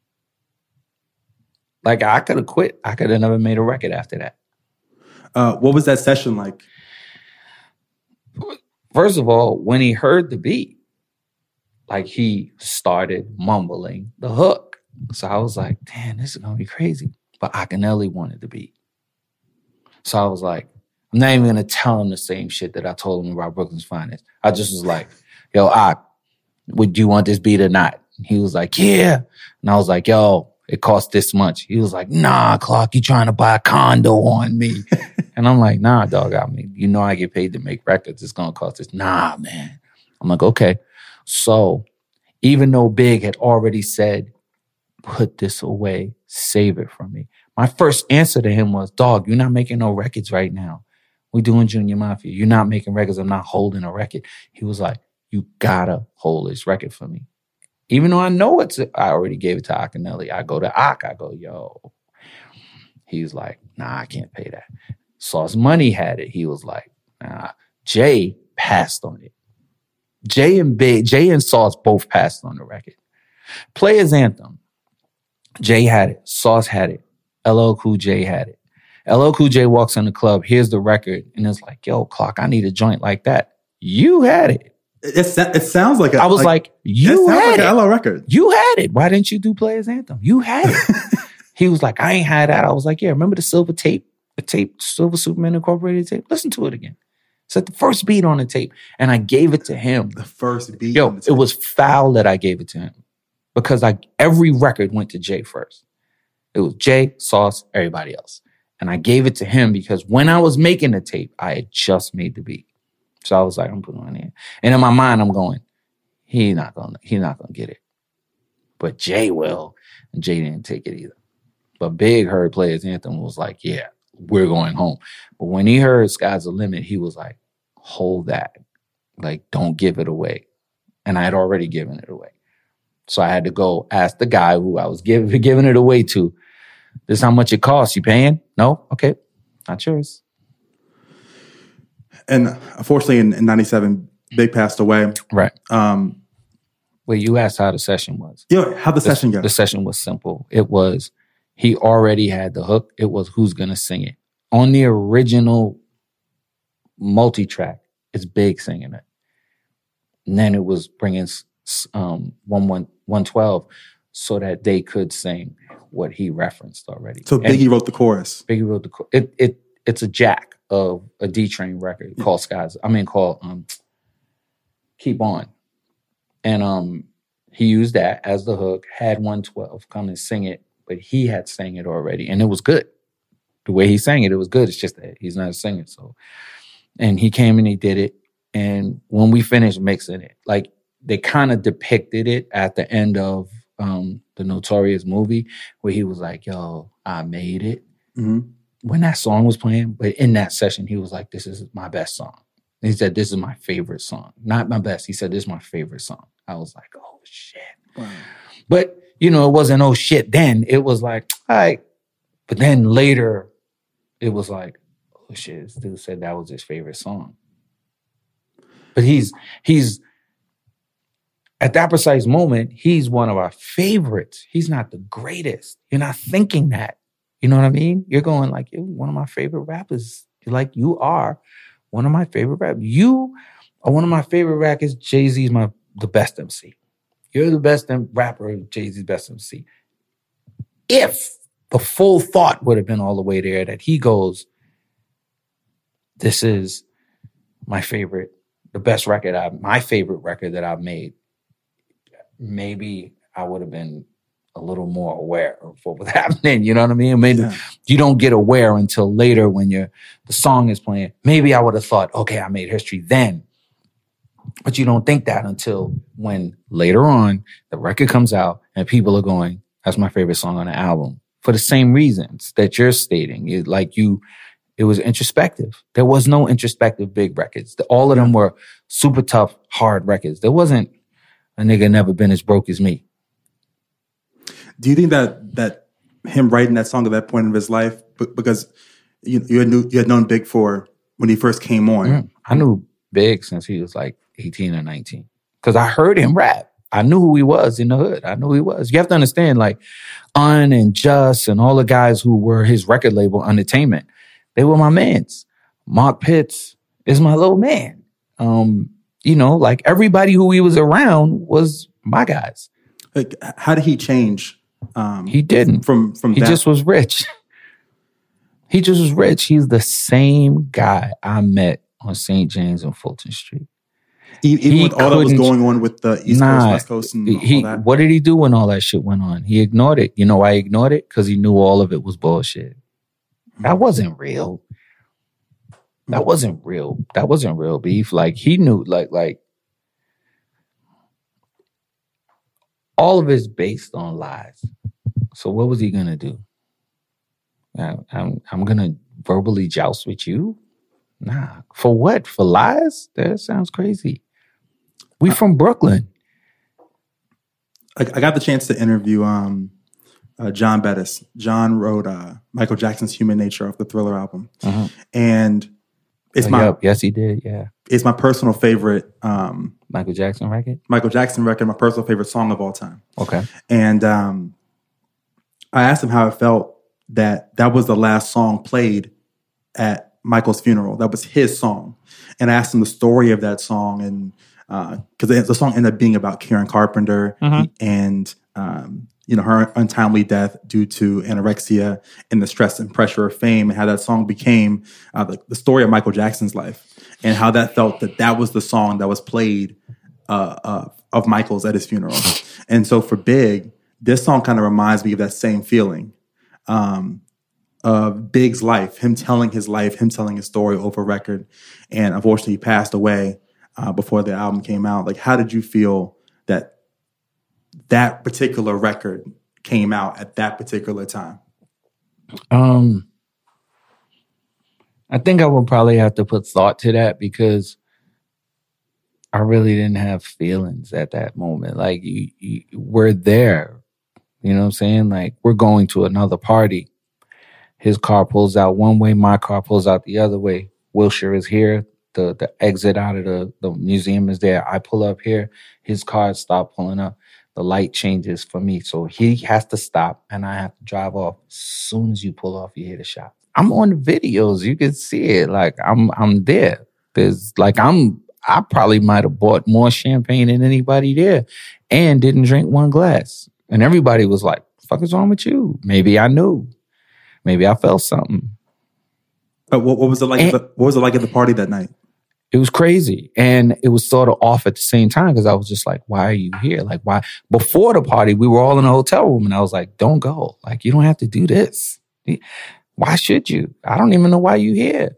Speaker 4: Like, I could have quit. I could have never made a record after that.
Speaker 3: What was that session like?
Speaker 4: First of all, when he heard the beat, like, he started mumbling the hook. So I was like, damn, this is going to be crazy. But Akinyele wanted the beat. So I was like, I'm not even going to tell him the same shit that I told him about Brooklyn's Finest. I just was like, yo, would you want this beat or not? And he was like, yeah. And I was like, yo, it costs this much. He was like, nah, Clark, you trying to buy a condo on me. And I'm like, nah, dog, I mean, you know I get paid to make records. It's going to cost this. Nah, man. I'm like, okay. So even though Big had already said, put this away, save it from me, my first answer to him was, dog, you're not making no records right now. We're doing Junior Mafia. You're not making records. I'm not holding a record. He was like, you gotta hold this record for me. Even though I know I already gave it to Akinyele. I go to Ak, I go, yo. He's like, nah, I can't pay that. Sauce Money had it. He was like, nah. Jay passed on it. Jay and Sauce both passed on the record. Players Anthem. Jay had it. Sauce had it. LL Cool J had it. LL Cool J walks in the club, here's the record, and it's like, yo, Clock, I need a joint like that. You had it.
Speaker 3: It sounds like
Speaker 4: I was like, you had it.
Speaker 3: An LL record.
Speaker 4: You had it. Why didn't you do Players Anthem? You had it. He was like, I ain't had that. I was like, yeah, remember the silver tape? The tape, Silver Superman Incorporated tape? Listen to it again. It's like the first beat on the tape. And I gave it to him.
Speaker 3: The first beat
Speaker 4: on
Speaker 3: the tape.
Speaker 4: It was foul that I gave it to him. Because every record went to Jay first. It was Jay, Sauce, everybody else. And I gave it to him because when I was making the tape, I had just made the beat. So I was like, I'm putting it on here. And in my mind, I'm going, he's not gonna get it. But Jay will. And Jay didn't take it either. But Big heard Players Anthem was like, yeah, we're going home. But when he heard Sky's the Limit, he was like, hold that. Like, don't give it away. And I had already given it away. So I had to go ask the guy who I was giving it away to, this is how much it costs. You paying? No? Okay. Not yours.
Speaker 3: And unfortunately, in 97, Big passed away.
Speaker 4: Right. Wait, you asked how the session was.
Speaker 3: Yeah, how'd the session go?
Speaker 4: The session was simple. It was, he already had the hook. It was who's going to sing it. On the original multi-track, it's Big singing it. And then it was bringing 112 so that they could sing what he referenced already.
Speaker 3: So Biggie wrote the chorus.
Speaker 4: Biggie wrote the chorus. It's a jack of a D-Train record called Keep On. And he used that as the hook, had 112 come and sing it, but he had sang it already. And it was good. The way he sang it, it was good. It's just that he's not a singer. So, and he came and he did it. And when we finished mixing it, like they kind of depicted it at the end of the Notorious movie where he was like, yo, I made it. Mm-hmm. When that song was playing, but in that session, he was like, this is my best song. And he said, this is my favorite song. Not my best. He said, this is my favorite song. I was like, oh, shit. Wow. But, it wasn't oh, shit then. It was like, all right. But then later, it was like, oh, shit. This dude said that was his favorite song. But he's at that precise moment, he's one of our favorites. He's not the greatest. You're not thinking that. You know what I mean? You're going like, you're one of my favorite rappers. Like, you are one of my favorite rappers. You are one of my favorite rappers. Jay-Z's the best MC. You're the best rapper, Jay-Z's best MC. If the full thought would have been all the way there that he goes, this is my favorite, the best record, my favorite record that I've made, maybe I would have been a little more aware of what was happening. You know what I mean? Maybe you don't get aware until later when the song is playing. Maybe I would have thought, okay, I made history then. But you don't think that until when later on the record comes out and people are going, that's my favorite song on the album. For the same reasons that you're stating. It was introspective. There was no introspective Big records. All of them were super tough, hard records. There wasn't a nigga never been as broke as me.
Speaker 3: Do you think that him writing that song at that point of his life, because you had known Big for when he first came on?
Speaker 4: I knew Big since he was like 18 or 19 because I heard him rap. I knew who he was in the hood. I knew who he was. You have to understand, like Un and Just and all the guys who were his record label, Entertainment, they were my mans. Mark Pitts is my little man. Like everybody who he was around was my guys.
Speaker 3: Like, how did he change?
Speaker 4: He didn't.
Speaker 3: From
Speaker 4: he
Speaker 3: that.
Speaker 4: just was rich. He just was rich. He's the same guy I met on St. James and Fulton Street.
Speaker 3: Even with all that was going on with the East Coast, West Coast, and all that.
Speaker 4: What did he do when all that shit went on? He ignored it. You know why he ignored it? Because he knew all of it was bullshit. That wasn't real. That wasn't real. That wasn't real beef. Like he knew, like all of it's based on lies. So what was he gonna do? I'm gonna verbally joust with you? Nah. For what? For lies? That sounds crazy. We from Brooklyn.
Speaker 3: I got the chance to interview John Bettis. John wrote Michael Jackson's Human Nature off the Thriller album. And it's
Speaker 4: yes, he did, yeah.
Speaker 3: It's my personal favorite
Speaker 4: Michael Jackson record?
Speaker 3: Michael Jackson record, my personal favorite song of all time.
Speaker 4: Okay.
Speaker 3: And I asked him how it felt that was the last song played at Michael's funeral. That was his song. And I asked him the story of that song, and because the song ended up being about Karen Carpenter and her untimely death due to anorexia and the stress and pressure of fame, and how that song became the story of Michael Jackson's life, and how that felt that was the song that was played of Michael's at his funeral. And so for Big, this song kind of reminds me of that same feeling of Big's life, him telling his life, him telling his story over record. And unfortunately, he passed away before the album came out. Like, how did you feel that particular record came out at that particular time?
Speaker 4: I think I would probably have to put thought to that, because I really didn't have feelings at that moment. Like, we're there. You know what I'm saying? Like, we're going to another party. His car pulls out one way, my car pulls out the other way. Wilshire is here. The exit out of the museum is there. I pull up here. His car stopped pulling up. The light changes for me. So he has to stop, and I have to drive off. As soon as you pull off, you hear the shot. I'm on the videos. You can see it. Like, I'm there. There's like, I probably might have bought more champagne than anybody there and didn't drink one glass. And everybody was like, "The fuck is wrong with you?" Maybe I knew. Maybe I felt something.
Speaker 3: But what was it like? What was it like at the party that night?
Speaker 4: It was crazy. And it was sort of off at the same time, because I was just like, why are you here? Like, why? Before the party, we were all in a hotel room, and I was like, don't go. Like, you don't have to do this. Why should you? I don't even know why you're here.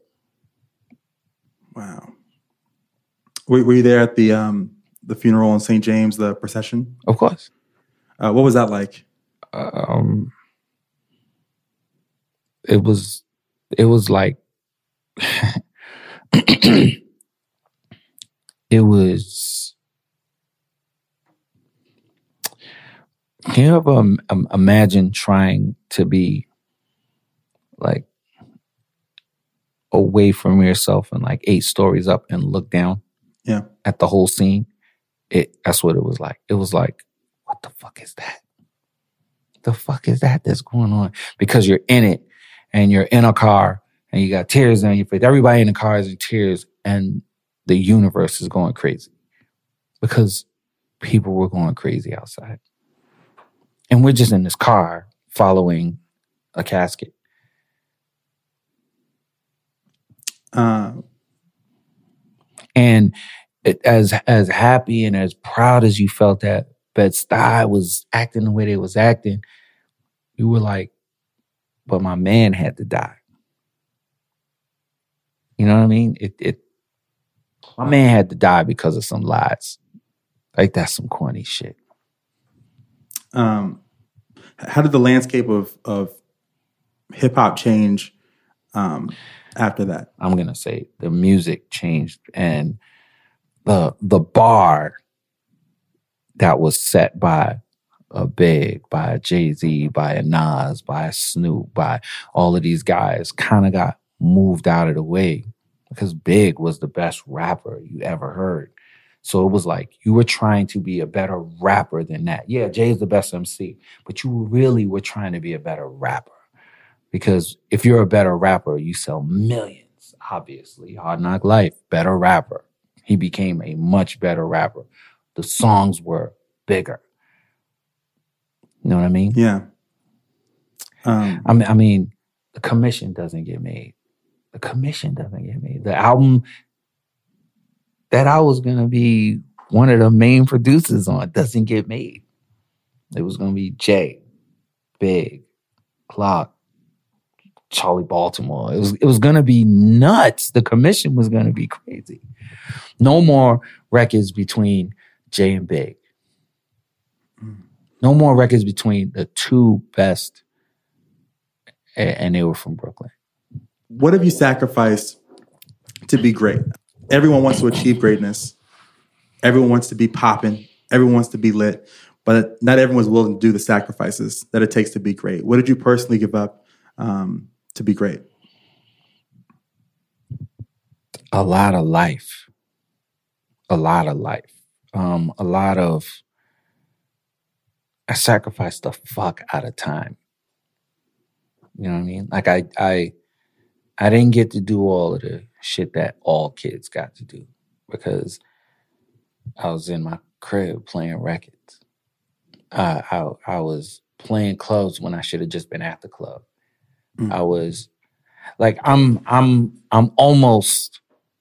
Speaker 3: Wow. Were you there at the funeral in St. James, the procession?
Speaker 4: Of course.
Speaker 3: What was that like?
Speaker 4: It was like, it was, can you ever imagine trying to be like away from yourself and like 8 stories up and look down at the whole scene? That's what it was like. It was like, what the fuck is that? The fuck is that that's going on? Because you're in it, and you're in a car, and you got tears on your face. Everybody in the car is in tears, and the universe is going crazy because people were going crazy outside. And we're just in this car following a casket. And as happy and as proud as you felt that Bed-Stuy was acting the way they was acting, you were like, but my man had to die. You know what I mean? My man had to die because of some lies. Like, that's some corny shit.
Speaker 3: How did the landscape of hip hop change after that?
Speaker 4: I'm gonna say the music changed, and the bar that was set by a Big, by a Jay-Z, by a Nas, by a Snoop, by all of these guys kind of got moved out of the way, because Big was the best rapper you ever heard. So it was like you were trying to be a better rapper than that. Yeah, Jay's the best MC, but you really were trying to be a better rapper. Because if you're a better rapper, you sell millions, obviously. Hard Knock Life, better rapper. He became a much better rapper. The songs were bigger. You know what I mean?
Speaker 3: Yeah.
Speaker 4: I mean, the commission doesn't get made. The commission doesn't get made. The album that I was going to be one of the main producers on doesn't get made. It was going to be Jay, Big, Clock, Charlie Baltimore. It was going to be nuts. The commission was going to be crazy. No more records between Jay and Big. No more records between the two best, and they were from Brooklyn.
Speaker 3: What have you sacrificed to be great? Everyone wants to achieve greatness. Everyone wants to be popping. Everyone wants to be lit. but not everyone's willing to do the sacrifices that it takes to be great. What did you personally give up to be great?
Speaker 4: A lot of life. I sacrificed the fuck out of time. You know what I mean? Like I didn't get to do all of the shit that all kids got to do because I was in my crib playing records. I was playing clubs when I should have just been at the club. I was like, I'm almost,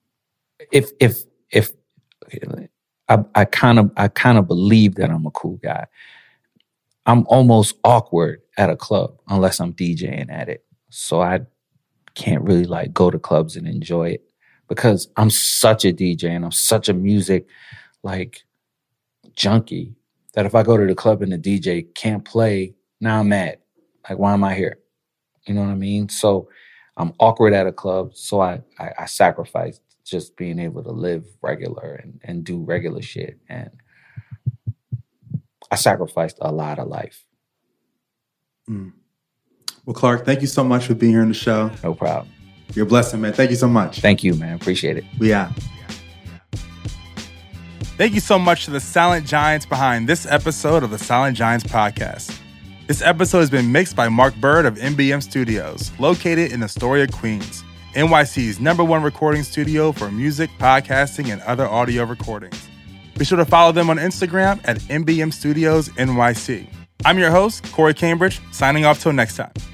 Speaker 4: I kind of believe that I'm a cool guy. I'm almost awkward at a club unless I'm DJing at it. So I can't really like go to clubs and enjoy it because I'm such a DJ and I'm such a music like junkie that if I go to the club and the DJ can't play, now I'm mad. Like, why am I here? You know what I mean? So I'm awkward at a club. So I sacrificed just being able to live regular and do regular shit. And I sacrificed a lot of life.
Speaker 3: Well, Clark, thank you so much for being here on the show.
Speaker 4: No problem.
Speaker 3: You're a blessing, man. Thank you so much.
Speaker 4: Thank you, man. Appreciate it.
Speaker 3: We out. Thank you so much to the Silent Giants behind this episode of the Silent Giants podcast. This episode has been mixed by Mark Bird of MBM Studios, located in Astoria, Queens, NYC's #1 recording studio for music, podcasting, and other audio recordings. Be sure to follow them on Instagram at MBM Studios NYC. I'm your host, Corey Cambridge, signing off till next time.